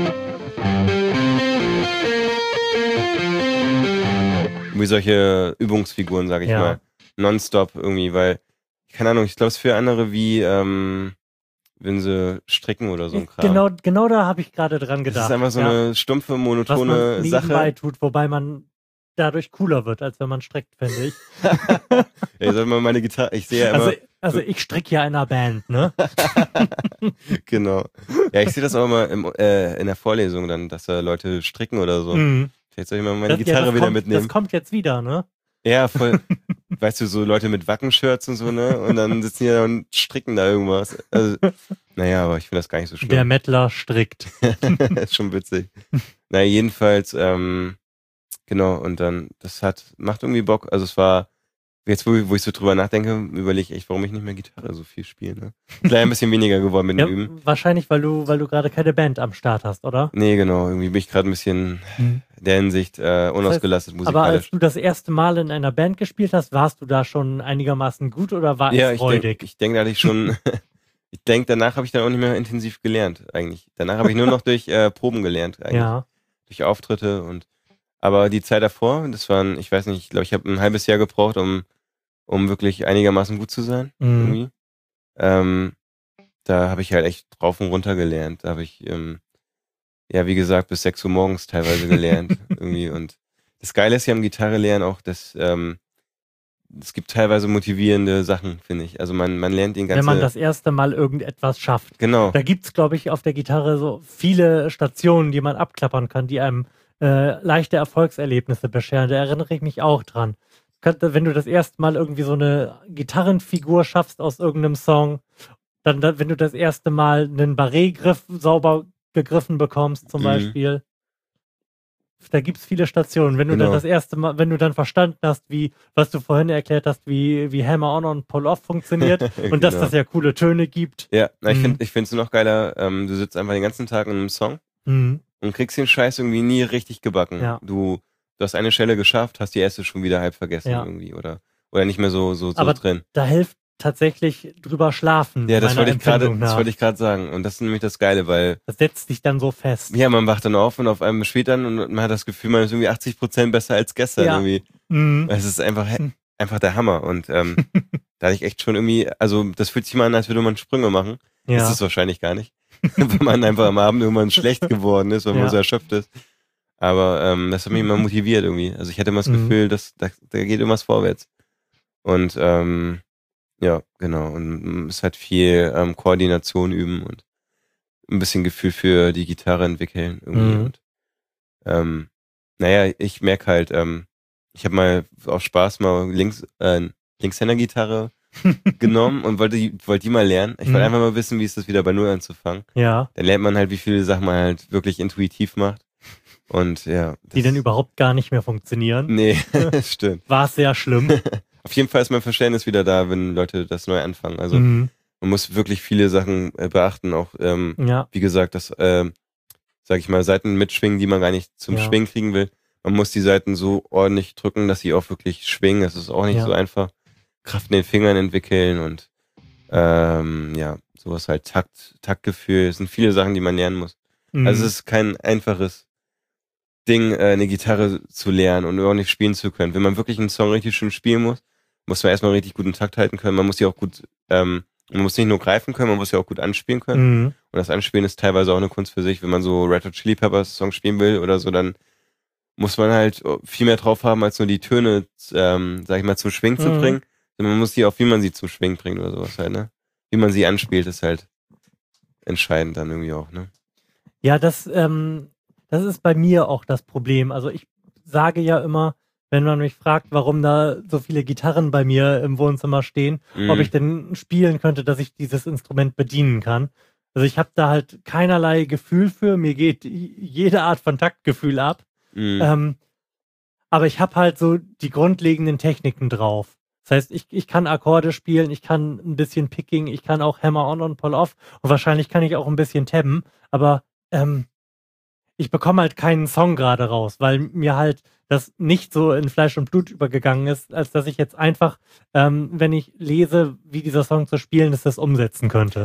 irgendwie solche Übungsfiguren, sag ich Ja. mal. Nonstop irgendwie, weil, keine Ahnung, ich glaube, es ist für andere wie, ähm, wenn sie stricken oder so ein Kram. Genau, genau da habe ich gerade dran Das gedacht. ist einfach so ja. eine stumpfe, Was man monotone nebenbei Sache. tut, wobei man dadurch cooler wird, als wenn man strickt, finde ich. Ey, sag mal, meine Gitarre, ich sehe ja immer, Also, also ich stricke ja in einer Band, ne? genau. Ja, ich sehe das auch immer im, äh, in der Vorlesung dann, dass da Leute stricken oder so. Mhm. Vielleicht soll ich mal meine Das- ja, Gitarre das wieder kommt, mitnehmen. Das kommt jetzt wieder, ne? Ja, voll. Weißt du, so Leute mit Wackenshirts und so, ne? Und dann sitzen die da und stricken da irgendwas. Also, naja, aber ich finde das gar nicht so schlimm. Der Mettler strickt. Ist schon witzig. Na, jedenfalls, ähm, genau, und dann, das hat, macht irgendwie Bock. Also es war, jetzt wo, wo ich so drüber nachdenke, überlege ich echt, warum ich nicht mehr Gitarre so viel spiele, ne? Ist leider ein bisschen weniger geworden mit dem Ja, Üben. wahrscheinlich, weil du, weil du gerade keine Band am Start hast, oder? Nee, genau, irgendwie bin ich gerade ein bisschen Mhm. in der Hinsicht äh, unausgelastet Aber als musikalisch. du das erste Mal in einer Band gespielt hast, warst du da schon einigermaßen gut oder war Ja, es ich freudig? denke, ich denk, da hatte ich schon, ich denke, danach habe ich dann auch nicht mehr intensiv gelernt, eigentlich. Danach habe ich nur noch durch äh, Proben gelernt, eigentlich. Ja. Durch Auftritte und, aber die Zeit davor, das waren, ich weiß nicht, ich glaube, ich habe ein halbes Jahr gebraucht, um, um wirklich einigermaßen gut zu sein, Mhm. irgendwie. Ähm, da habe ich halt echt drauf und runter gelernt. Da habe ich, ähm, ja, wie gesagt, bis sechs Uhr morgens teilweise gelernt, irgendwie. Und das Geile ist ja am Gitarre lernen auch, dass, ähm, es gibt teilweise motivierende Sachen, finde ich. Also man, man lernt den ganzen, Wenn man das erste Mal irgendetwas schafft. genau. Da gibt's, glaube ich, auf der Gitarre so viele Stationen, die man abklappern kann, die einem äh, leichte Erfolgserlebnisse bescheren. Da erinnere ich mich auch dran. Könnte- Wenn du das erste Mal irgendwie so eine Gitarrenfigur schaffst aus irgendeinem Song, dann, dann wenn du das erste Mal einen Barré-Griff sauber gegriffen bekommst, zum Mhm. Beispiel. Da gibt's viele Stationen. Wenn du Genau. dann das erste Mal, wenn du dann verstanden hast, wie, was du vorhin erklärt hast, wie, wie Hammer-On und Pull-Off funktioniert und dass Genau. das ja coole Töne gibt. Ja, na, ich Mhm. finde ich finde es noch geiler, ähm, du sitzt einfach den ganzen Tag in einem Song Mhm. und kriegst den Scheiß irgendwie nie richtig gebacken. Ja. Du, du hast eine Stelle geschafft, hast die erste schon wieder halb vergessen Ja. irgendwie oder oder nicht mehr so so, so Aber drin. da hilft tatsächlich drüber schlafen. Ja, das meiner wollte ich gerade, Empfindung das nach. wollte ich gerade sagen und das ist nämlich das Geile, weil Das setzt dich dann so fest. ja, man wacht dann auf und auf einmal spielt dann und man hat das Gefühl, man ist irgendwie achtzig Prozent besser als gestern Ja. irgendwie. Mhm. Es ist einfach Hm. einfach der Hammer und ähm, da hatte ich echt schon irgendwie, also das fühlt sich mal an, als würde man Sprünge machen. Das Ja. ist es wahrscheinlich gar nicht. Weil man einfach am Abend irgendwann schlecht geworden ist, weil man Ja. so erschöpft ist. Aber ähm, das hat mich immer motiviert irgendwie. Also ich hatte immer das Mhm. Gefühl, dass da, da geht irgendwas vorwärts. Und ähm, ja, genau. Und es hat viel ähm, Koordination üben und ein bisschen Gefühl für die Gitarre entwickeln irgendwie. Mhm. Und ähm, naja, ich merke halt, ähm, ich habe mal aus Spaß mal links, äh, Linkshänder-Gitarre genommen und wollte die, wollte die mal lernen. Ich wollte Mhm. einfach mal wissen, wie ist das wieder bei Null anzufangen. Ja. Dann lernt man halt, wie viele Sachen man halt wirklich intuitiv macht. Und ja. Die dann überhaupt gar nicht mehr funktionieren. Nee, das stimmt. War sehr schlimm. Auf jeden Fall ist mein Verständnis wieder da, wenn Leute das neu anfangen. Also Mhm. man muss wirklich viele Sachen äh, beachten. Auch, ähm, Ja. wie gesagt, dass, ähm, sag ich mal, Seiten mitschwingen, die man gar nicht zum Ja. Schwingen kriegen will. Man muss die Seiten so ordentlich drücken, dass sie auch wirklich schwingen. Das ist auch nicht Ja. so einfach. Kraft in den Fingern entwickeln und ähm, ja, sowas halt Takt, Taktgefühl. Es sind viele Sachen, die man lernen muss. Mhm. Also es ist kein einfaches Ding, äh, eine Gitarre zu lernen und auch nicht spielen zu können. Wenn man wirklich einen Song richtig schön spielen muss, muss man erstmal richtig guten Takt halten können. Man muss sie auch gut, ähm, man muss nicht nur greifen können, man muss sie auch gut anspielen können. Mhm. Und das Anspielen ist teilweise auch eine Kunst für sich. Wenn man so Red Hot Chili Peppers Songs spielen will oder so, dann muss man halt viel mehr drauf haben, als nur die Töne, ähm, sag ich mal, zum Schwingen zu Mhm. bringen. Man muss die auch, wie man sie zum Schwingen bringt oder sowas halt, ne? Wie man sie anspielt, ist halt entscheidend dann irgendwie auch, ne? Ja, das, ähm, das ist bei mir auch das Problem. Also ich sage ja immer, wenn man mich fragt, warum da so viele Gitarren bei mir im Wohnzimmer stehen, Mhm. ob ich denn spielen könnte, dass ich dieses Instrument bedienen kann. Also ich habe da halt keinerlei Gefühl für. Mir geht jede Art von Taktgefühl ab. Mhm. Ähm, aber ich habe halt so die grundlegenden Techniken drauf. Das heißt, ich, ich kann Akkorde spielen, ich kann ein bisschen Picking, ich kann auch Hammer-on und Pull-off und wahrscheinlich kann ich auch ein bisschen tabben, aber ähm, ich bekomme halt keinen Song gerade raus, weil mir halt das nicht so in Fleisch und Blut übergegangen ist, als dass ich jetzt einfach, ähm, wenn ich lese, wie dieser Song zu spielen ist, das umsetzen könnte.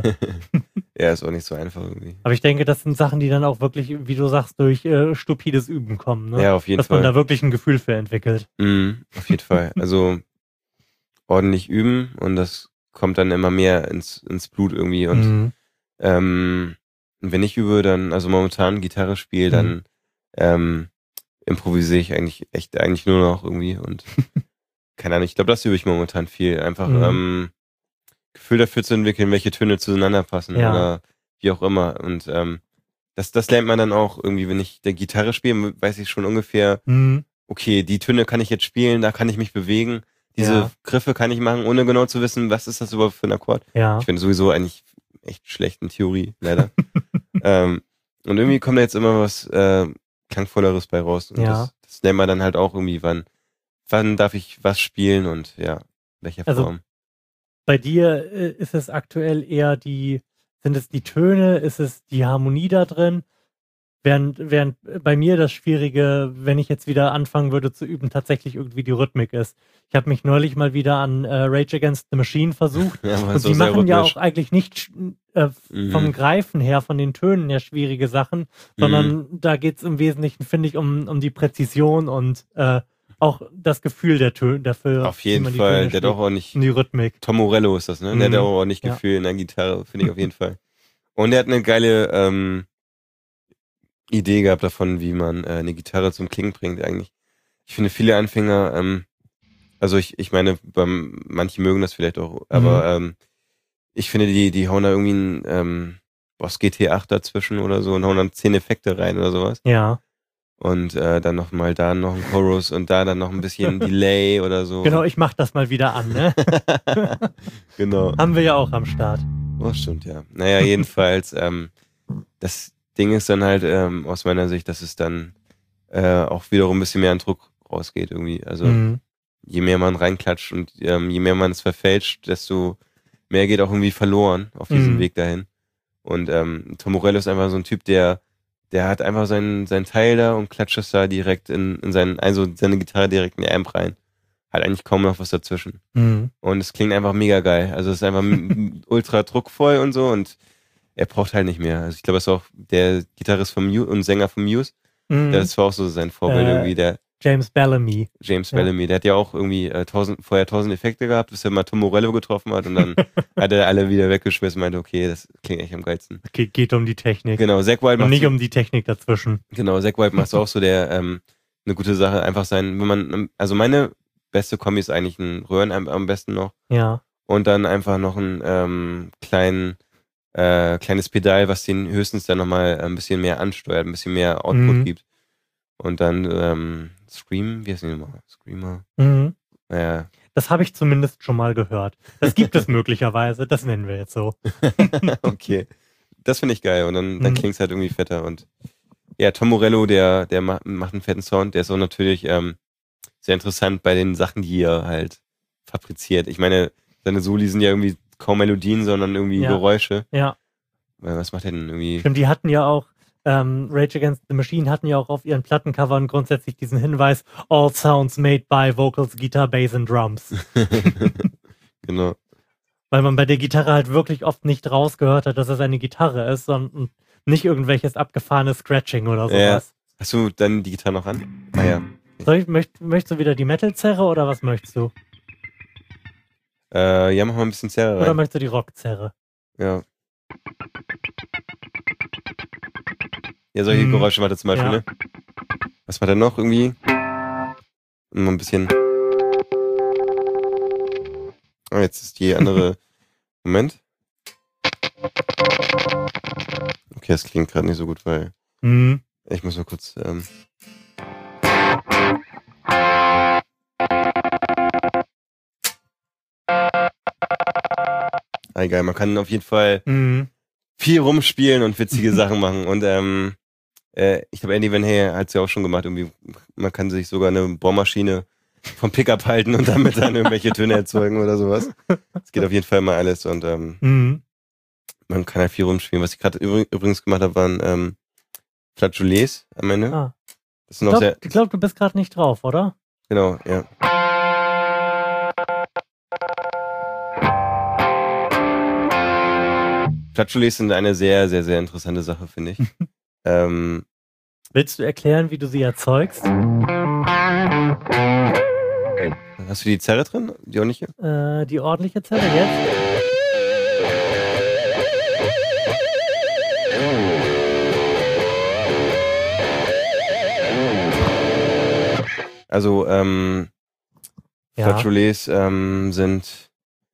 Ja, ist auch nicht so einfach irgendwie. Aber ich denke, das sind Sachen, die dann auch wirklich, wie du sagst, durch äh, stupides Üben kommen. Ne? Ja, auf jeden Dass Fall. man da wirklich ein Gefühl für entwickelt. Mhm, auf jeden Fall. Also ordentlich üben und das kommt dann immer mehr ins, ins Blut irgendwie. Und Mhm. ähm, wenn ich übe, dann, also momentan Gitarre spiele, dann Mhm. ähm, improvisiere ich eigentlich echt eigentlich nur noch irgendwie und keine Ahnung, ich glaube, das übe ich momentan viel. Einfach Mhm. ähm, Gefühl dafür zu entwickeln, welche Töne zueinander passen Ja. oder wie auch immer. Und ähm, das, das lernt man dann auch irgendwie, wenn ich der Gitarre spiele, weiß ich schon ungefähr, Mhm. okay, die Töne kann ich jetzt spielen, da kann ich mich bewegen, diese Ja. Griffe kann ich machen, ohne genau zu wissen, was ist das überhaupt für ein Akkord. Ja. Ich bin sowieso eigentlich echt schlecht in Theorie, leider. ähm, und irgendwie kommt da jetzt immer was äh, Klangvolleres bei raus. Und Ja. das, das lernt man dann halt auch irgendwie, wann, wann darf ich was spielen und ja, in welcher Also Form. bei dir äh, ist es aktuell eher die, sind es die Töne, ist es die Harmonie da drin? Während, während bei mir das Schwierige, wenn ich jetzt wieder anfangen würde zu üben, tatsächlich irgendwie die Rhythmik ist. Ich habe mich neulich mal wieder an äh, Rage Against the Machine versucht. Ja, aber Und so die sehr machen ja rhythmisch. auch eigentlich nicht sch- äh, vom Mhm. Greifen her, von den Tönen her schwierige Sachen, sondern da geht's im Wesentlichen, finde ich, um, um die Präzision und äh, auch das Gefühl der Töne dafür. Auf wie jeden man die Fall, Töne der hat spielt. auch nicht, Und die Rhythmik. Tom Morello ist das, ne? Der hat Mhm. auch ordentlich Ja. Gefühl in der Gitarre, finde ich auf jeden Fall. Und der hat eine geile ähm, Idee gehabt davon, wie man äh, eine Gitarre zum Klingen bringt eigentlich. Ich finde viele Anfänger, ähm, also ich, ich meine, beim, manche mögen das vielleicht auch, aber ähm, ich finde, die, die hauen da irgendwie ein ähm, Boss G T acht dazwischen oder so und hauen dann zehn Effekte rein oder sowas. Ja, Und äh, dann noch mal da noch ein Chorus und da dann noch ein bisschen Delay oder so. genau, ich mach das mal wieder an, ne? Genau. Haben wir ja auch am Start. Oh, stimmt, ja. Naja, jedenfalls, ähm, das Ding ist dann halt ähm, aus meiner Sicht, dass es dann äh, auch wiederum ein bisschen mehr an Druck rausgeht irgendwie. Also Mhm. je mehr man reinklatscht und ähm, je mehr man es verfälscht, desto mehr geht auch irgendwie verloren auf diesem Mhm. Weg dahin. Und ähm, Tom Morello ist einfach so ein Typ, der der hat einfach seinen sein Teil da und klatscht es da direkt in, in seinen, also seine Gitarre direkt in die Amp rein. Hat eigentlich kaum noch was dazwischen. Mhm. Und es klingt einfach mega geil. Also es ist einfach m- ultra druckvoll und so und er braucht halt nicht mehr. Also ich glaube, es ist auch der Gitarrist vom Muse und Sänger vom Muse. Mhm. Das war auch so sein Vorbild Äh, irgendwie, der James Bellamy. James Ja. Bellamy. Der hat ja auch irgendwie äh, tausend, vorher tausend Effekte gehabt, bis er mal Tom Morello getroffen hat und dann hat er alle wieder weggeschmissen und meinte, okay, das klingt echt am geilsten. Ge geht um die Technik. Genau, Zack Wild Und macht nicht so, um die Technik dazwischen. genau, Zack Wild macht auch so der ähm, eine gute Sache, einfach sein, wenn man, also meine beste Kombi ist eigentlich ein Röhrenamp am besten noch. Ja. Und dann einfach noch ein ähm, kleinen, äh, kleines Pedal, was den höchstens dann nochmal ein bisschen mehr ansteuert, ein bisschen mehr Output Mhm. gibt. Und dann ähm, Scream, wie heißt die nochmal? Screamer? Mhm. Ja. Das habe ich zumindest schon mal gehört. Das gibt es möglicherweise, das nennen wir jetzt so. Okay. Das finde ich geil und dann, dann Mhm. klingt es halt irgendwie fetter. Und ja, Tom Morello, der, der macht, macht einen fetten Sound, der ist auch natürlich ähm, sehr interessant bei den Sachen, die er halt fabriziert. Ich meine, seine Soli sind ja irgendwie kaum Melodien, sondern irgendwie Ja. Geräusche. Ja, Äh, Was macht er denn irgendwie? stimmt, die hatten ja auch, ähm, Rage Against the Machine hatten ja auch auf ihren Plattencovern grundsätzlich diesen Hinweis, all sounds made by Vocals, Guitar, Bass and Drums. Genau. Weil man bei der Gitarre halt wirklich oft nicht rausgehört hat, dass es eine Gitarre ist, sondern nicht irgendwelches abgefahrenes Scratching oder Ja. sowas. Hast du dann die Gitarre noch an? Ah ja. Soll ich, möcht, möchtest du wieder die Metal-Zerre oder was möchtest du? Äh, ja, mach mal ein bisschen Zerre Oder rein. möchtest du die Rock-Zerre? Ja. Ja, solche Hm. Geräusche macht er zum Beispiel, Ja. ne? Was macht er noch irgendwie? Mal ein bisschen. Oh, jetzt ist die andere. Moment. Okay, das klingt gerade nicht so gut, weil Hm. ich muss mal kurz. Ähm ah, egal, man kann auf jeden Fall Hm. viel rumspielen und witzige Sachen machen. Und ähm, äh, ich glaube, Andy Van Hey hat es ja auch schon gemacht. Irgendwie, man kann sich sogar eine Bohrmaschine vom Pickup halten und damit dann irgendwelche Töne erzeugen oder sowas. Es geht auf jeden Fall mal alles und ähm, Hm. man kann halt viel rumspielen. Was ich gerade übr- übrigens gemacht habe, waren ähm, Flageolets am Ende. Ah. Das Ich sind auch sehr, glaube, glaub, du bist gerade nicht drauf, oder? genau, ja. Flageolets sind eine sehr, sehr, sehr interessante Sache, finde ich. ähm, Willst du erklären, wie du sie erzeugst? hast du die Zerre drin? Die ordentliche? Äh, die ordentliche Zelle jetzt? Also, ähm, Ja. Flageolets ähm, sind,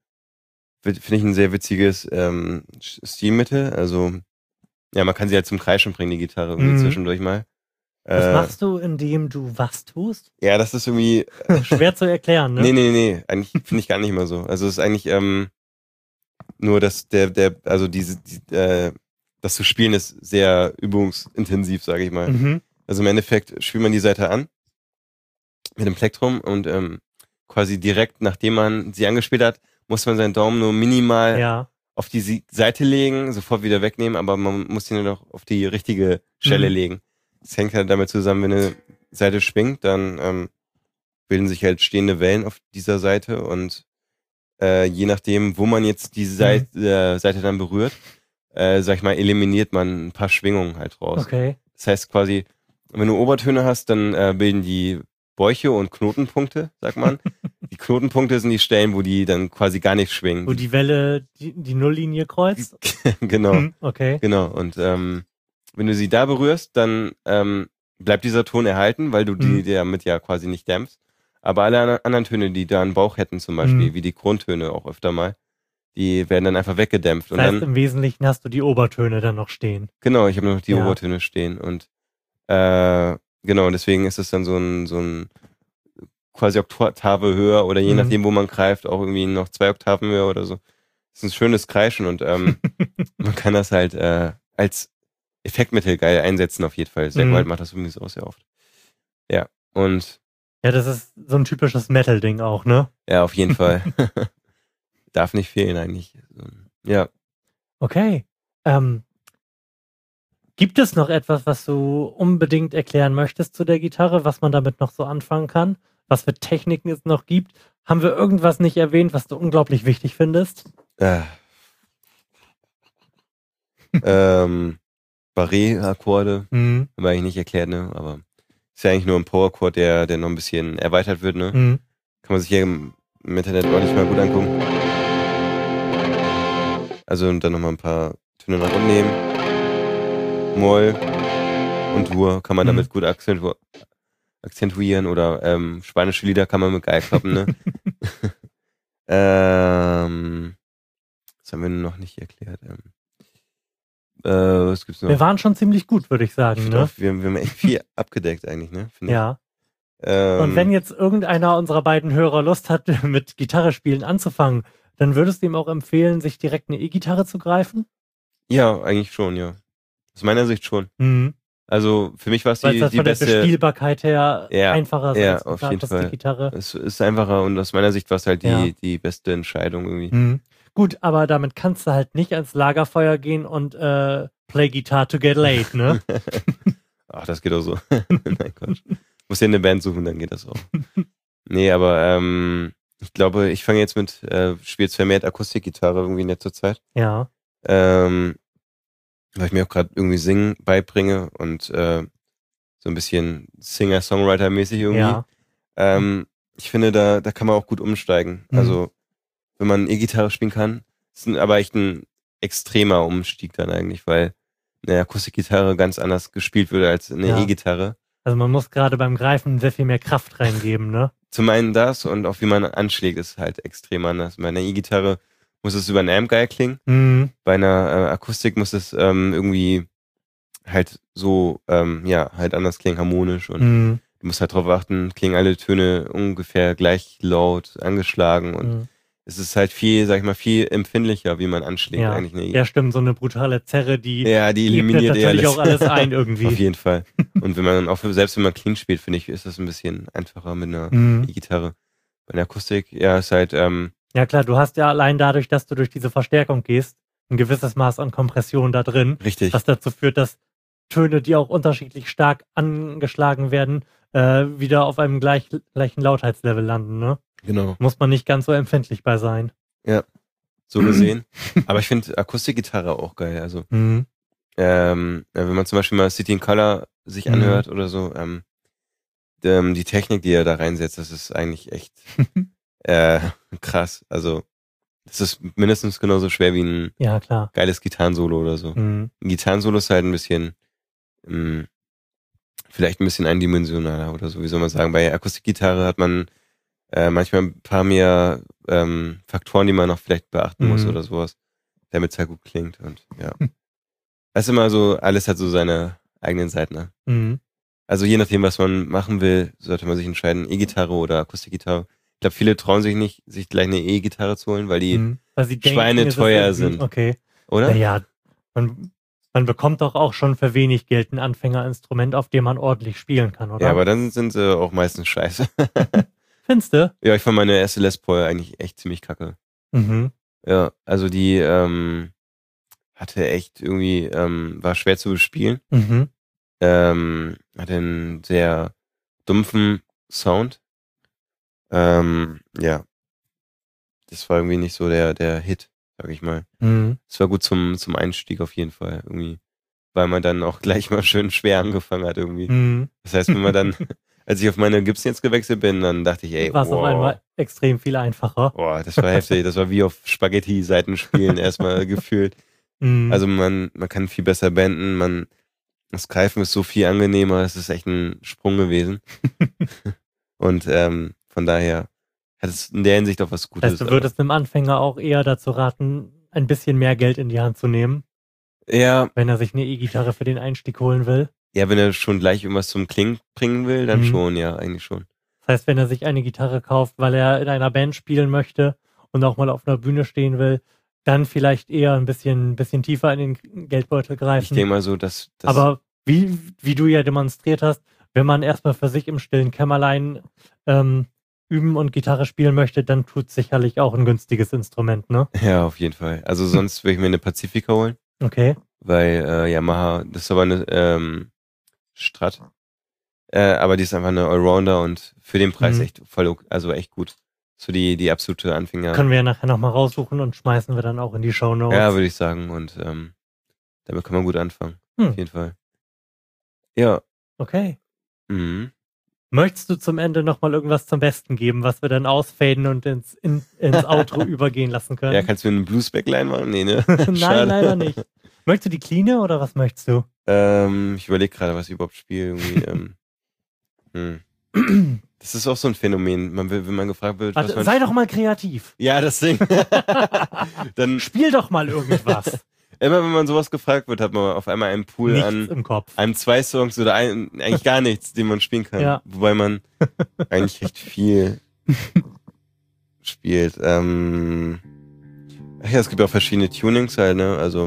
finde ich, ein sehr witziges ähm, Stilmittel. Also, ja, man kann sie halt zum Kreischen bringen, die Gitarre, irgendwie Mhm. zwischendurch mal. Das Äh, machst du, indem du was tust? ja, das ist irgendwie. Schwer zu erklären, ne? Nee, nee, nee, eigentlich finde ich gar nicht mal so. Also, es ist eigentlich ähm, nur, dass der, der, also diese, die, äh, das zu spielen ist sehr übungsintensiv, sage ich mal. Mhm. Also im Endeffekt spielt man die Seite an mit dem Plektrum und ähm, quasi direkt, nachdem man sie angespielt hat, muss man seinen Daumen nur minimal Ja. auf die Sie- Seite legen, sofort wieder wegnehmen, aber man muss ihn nur noch auf die richtige Stelle Mhm. legen. Das hängt halt damit zusammen, wenn eine Seite schwingt, dann ähm, bilden sich halt stehende Wellen auf dieser Seite und äh, je nachdem, wo man jetzt die Seite, äh, Seite dann berührt, äh, sag ich mal, eliminiert man ein paar Schwingungen halt raus. Okay. Das heißt quasi, wenn du Obertöne hast, dann äh, bilden die Bäuche und Knotenpunkte, sagt man. Die Knotenpunkte sind die Stellen, wo die dann quasi gar nicht schwingen. Wo die Welle die, die Nulllinie kreuzt? Genau, Hm, okay. genau. Und ähm, wenn du sie da berührst, dann ähm, bleibt dieser Ton erhalten, weil du die Mhm. damit ja quasi nicht dämpfst. Aber alle an- anderen Töne, die da einen Bauch hätten zum Beispiel, Mhm. wie die Grundtöne auch öfter mal, die werden dann einfach weggedämpft. Das Und heißt, dann, im Wesentlichen hast du die Obertöne dann noch stehen. genau, ich habe noch die Ja. Obertöne stehen. Und äh, genau, deswegen ist es dann so ein, so ein quasi Oktave höher oder je Mhm. nachdem, wo man greift, auch irgendwie noch zwei Oktaven höher oder so. Das ist ein schönes Kreischen und ähm, man kann das halt äh, als Effektmittel geil einsetzen auf jeden Fall. Zack Mhm. Wild macht das übrigens auch sehr oft. Ja, und Ja, das ist so ein typisches Metal-Ding auch, ne? ja, auf jeden Fall. Darf nicht fehlen eigentlich. Ja. Okay. Ähm, gibt es noch etwas, was du unbedingt erklären möchtest zu der Gitarre, was man damit noch so anfangen kann? Was für Techniken es noch gibt? Haben wir irgendwas nicht erwähnt, was du unglaublich wichtig findest? Äh. ähm, Barré-Akkorde, Mhm. haben wir eigentlich nicht erklärt, ne? Aber ist ja eigentlich nur ein Power-Chord, der, der noch ein bisschen erweitert wird, ne? Mhm. Kann man sich hier im, im Internet ordentlich mal gut angucken. Also und dann nochmal ein paar Töne nach unten nehmen. Moll und Dur kann man damit Mhm. gut akzentu akzentuieren oder ähm, spanische Lieder kann man mit Geil klappen, ne? ähm, das haben wir noch nicht erklärt. Ähm, äh, was gibt's noch? Wir waren schon ziemlich gut, würde ich Ich sagen, find ne? auch, wir, wir haben echt viel abgedeckt eigentlich, ne? Find ich. Ja. Ähm, Und wenn jetzt irgendeiner unserer beiden Hörer Lust hat, mit Gitarre spielen anzufangen, dann würdest du ihm auch empfehlen, sich direkt eine E-Gitarre zu greifen? Ja, eigentlich schon, ja. Aus meiner Sicht schon. Mhm. Also für mich war es Weil die, es halt die von der beste... Bespielbarkeit her Ja, einfacher ist ja, als auf eine jeden Fall. Akustikgitarre. Es ist einfacher und aus meiner Sicht war es halt die, Ja. die beste Entscheidung irgendwie. Mhm. Gut, aber damit kannst du halt nicht ans Lagerfeuer gehen und äh, play guitar to get laid, ne? Ach, das geht auch so. Nein, Quatsch. Muss ja eine Band suchen, dann geht das auch. Nee, aber ähm, ich glaube, ich fange jetzt mit, äh, spiele jetzt vermehrt Akustikgitarre irgendwie in letzter Zeit. Ja. Ähm, weil ich mir auch gerade irgendwie Singen beibringe und äh, so ein bisschen Singer-Songwriter-mäßig irgendwie. Ja. Ähm, ich finde, da, da kann man auch gut umsteigen. Mhm. Also, wenn man E-Gitarre spielen kann, ist ein, aber echt ein extremer Umstieg dann eigentlich, weil eine Akustikgitarre ganz anders gespielt wird als eine Ja. E-Gitarre. Also man muss gerade beim Greifen sehr viel mehr Kraft reingeben, ne? Zum einen das und auch wie man anschlägt, ist halt extrem anders. Bei einer E-Gitarre muss es über einen Amp geil klingen. Mhm. Bei einer äh, Akustik muss es ähm, irgendwie halt so, ähm, ja, halt anders klingen, harmonisch und Mhm. du musst halt drauf achten, klingen alle Töne ungefähr gleich laut, angeschlagen und Mhm. es ist halt viel, sag ich mal, viel empfindlicher, wie man anschlägt Ja. eigentlich. Eine Ja, stimmt, so eine brutale Zerre, die ja, die ebnet eliminiert eh natürlich alles. auch alles ein irgendwie. Auf jeden Fall. Und wenn man auch, selbst wenn man clean spielt, finde ich, ist das ein bisschen einfacher mit einer Mhm. E-Gitarre. Bei einer Akustik, ja, ist halt, ähm, Ja klar, du hast ja allein dadurch, dass du durch diese Verstärkung gehst, ein gewisses Maß an Kompression da drin, richtig. was dazu führt, dass Töne, die auch unterschiedlich stark angeschlagen werden, äh, wieder auf einem gleich, gleichen Lautheitslevel landen, ne? Genau. Muss man nicht ganz so empfindlich bei sein. So gesehen. Aber ich finde Akustikgitarre auch geil. Also, Mhm. ähm, ja, wenn man zum Beispiel mal City in Color sich Mhm. anhört oder so, ähm, ähm, die Technik, die er da reinsetzt, das ist eigentlich echt äh, krass. Also, das ist mindestens genauso schwer wie ein Ja, klar. geiles Gitarrensolo oder so. Mhm. Ein Gitarrensolo ist halt ein bisschen, mh, vielleicht ein bisschen eindimensionaler oder so, wie soll man sagen. Bei Akustikgitarre hat man äh, manchmal ein paar mehr ähm, Faktoren, die man noch vielleicht beachten muss Mhm. oder sowas, damit es halt gut klingt und ja. Das ist immer so, alles hat so seine eigenen Seiten. Ne? Mhm. Also je nachdem, was man machen will, sollte man sich entscheiden, E-Gitarre oder Akustikgitarre. Ich glaube, viele trauen sich nicht, sich gleich eine E-Gitarre zu holen, weil die Mhm. Weil sie denken, Schweine es ist teuer irgendwie- sind. Okay. Oder? Naja, man, man bekommt doch auch schon für wenig Geld ein Anfängerinstrument, auf dem man ordentlich spielen kann, oder? Ja, aber dann sind sie auch meistens scheiße. Findest du? Ja, ich fand meine erste Les Paul eigentlich echt ziemlich kacke. Mhm. Ja, also die ähm, hatte echt irgendwie, ähm, war schwer zu bespielen. Mhm. Ähm, hatte einen sehr dumpfen Sound. Ähm, ja. Das war irgendwie nicht so der, der Hit, sag ich mal. Mhm. Es war gut zum, zum Einstieg auf jeden Fall irgendwie. Weil man dann auch gleich mal schön schwer angefangen hat irgendwie. Mhm. Das heißt, wenn man dann, als ich auf meine Gibson jetzt gewechselt bin, dann dachte ich, ey, War es auf wow, einmal extrem viel einfacher. boah, das war heftig. Das war wie auf Spaghetti-Seiten spielen erstmal gefühlt. Mhm. Also man, man kann viel besser benden, man, das Greifen ist so viel angenehmer, es ist echt ein Sprung gewesen. Und ähm, von daher hat es in der Hinsicht auch was das Gutes. heißt, du würdest einem Anfänger auch eher dazu raten, ein bisschen mehr Geld in die Hand zu nehmen, aber, ja, wenn er sich eine E-Gitarre für den Einstieg holen will. ja, wenn er schon gleich irgendwas zum Klingen bringen will, dann Mhm. schon, ja, eigentlich schon. Das heißt, wenn er sich eine Gitarre kauft, weil er in einer Band spielen möchte und auch mal auf einer Bühne stehen will, dann vielleicht eher ein bisschen, bisschen tiefer in den Geldbeutel greifen. Ich denke mal so, dass, dass Aber wie, wie du ja demonstriert hast, wenn man erstmal für sich im stillen Kämmerlein ähm, üben und Gitarre spielen möchte, dann tut sicherlich auch ein günstiges Instrument, ne? ja, auf jeden Fall. Also sonst würde ich mir eine Pacifica holen, Okay. weil äh, Yamaha, das ist aber eine ähm, Strat. Äh, aber die ist einfach eine Allrounder und für den Preis Mhm. echt voll, ok- also echt gut. So die, die absolute Anfänger. Können wir ja nachher nochmal raussuchen und schmeißen wir dann auch in die Shownotes. Ja, würde ich sagen. Und ähm, damit kann man gut anfangen. Hm. Auf jeden Fall. Ja. Okay. Mhm. Möchtest du zum Ende nochmal irgendwas zum Besten geben, was wir dann ausfaden und ins, in, ins Outro übergehen lassen können? Ja, kannst du mir einen Blues-Backline machen? Nee, ne? Nein, Schade. leider nicht. Möchtest du die Cleane oder was möchtest du? Ähm, ich überlege gerade, was ich überhaupt spiele. Irgendwie, ähm, hm. Das ist auch so ein Phänomen. Man will, wenn man gefragt wird, was Warte, man sei doch mal kreativ. Ja, das Ding. Dann, Spiel doch mal irgendwas. immer wenn man sowas gefragt wird, hat man auf einmal einen Pool Nichts an im Kopf. einem zwei Songs oder ein, eigentlich gar nichts, den man spielen kann. Ja. Wobei man eigentlich recht viel spielt. Ähm, ach ja, es gibt auch verschiedene Tunings halt, ne? Also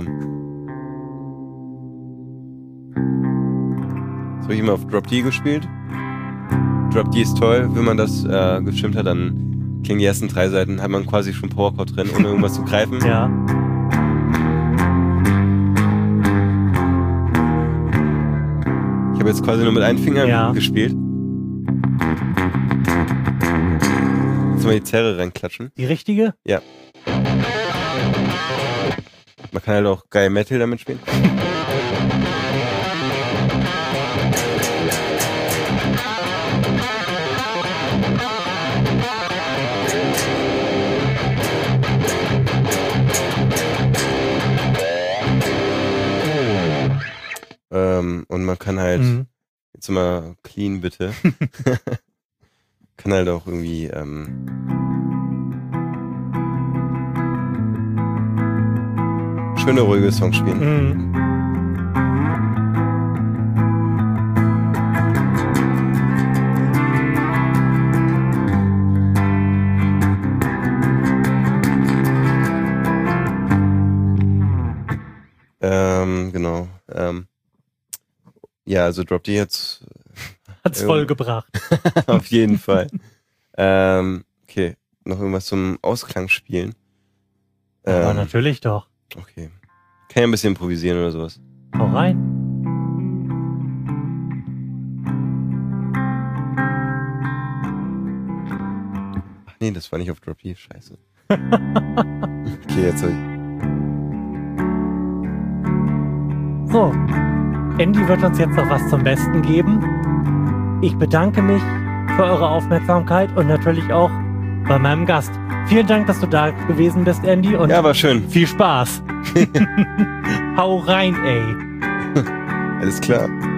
das habe ich immer auf Drop D gespielt. Drop D ist toll, wenn man das äh, gestimmt hat, dann klingen die ersten drei Seiten, hat man quasi schon Powerchord drin, ohne irgendwas zu greifen. Ja. Ich habe jetzt quasi nur mit einem Finger Ja. gespielt. Jetzt mal die Zerre reinklatschen. Die richtige? Ja. Man kann halt auch geil Metal damit spielen. Ähm, und man kann halt, Mhm. jetzt mal clean bitte, kann halt auch irgendwie, ähm, schöne, ruhige Songs spielen. Mhm. Ähm, genau. Ähm, ja, also Drop D jetzt Hat's Ähm. voll gebracht. auf jeden Fall. Ähm, okay, noch irgendwas zum Ausklang spielen. Aber Ähm, natürlich doch. okay. Kann ja ein bisschen improvisieren oder sowas. Hau rein. Ach nee, das war nicht auf Drop D, scheiße. Okay, jetzt soll ich. So, Andy wird uns jetzt noch was zum Besten geben. Ich bedanke mich für eure Aufmerksamkeit und natürlich auch bei meinem Gast. Vielen Dank, dass du da gewesen bist, Andy, und Ja, war schön. viel Spaß. Hau rein, ey. Alles klar.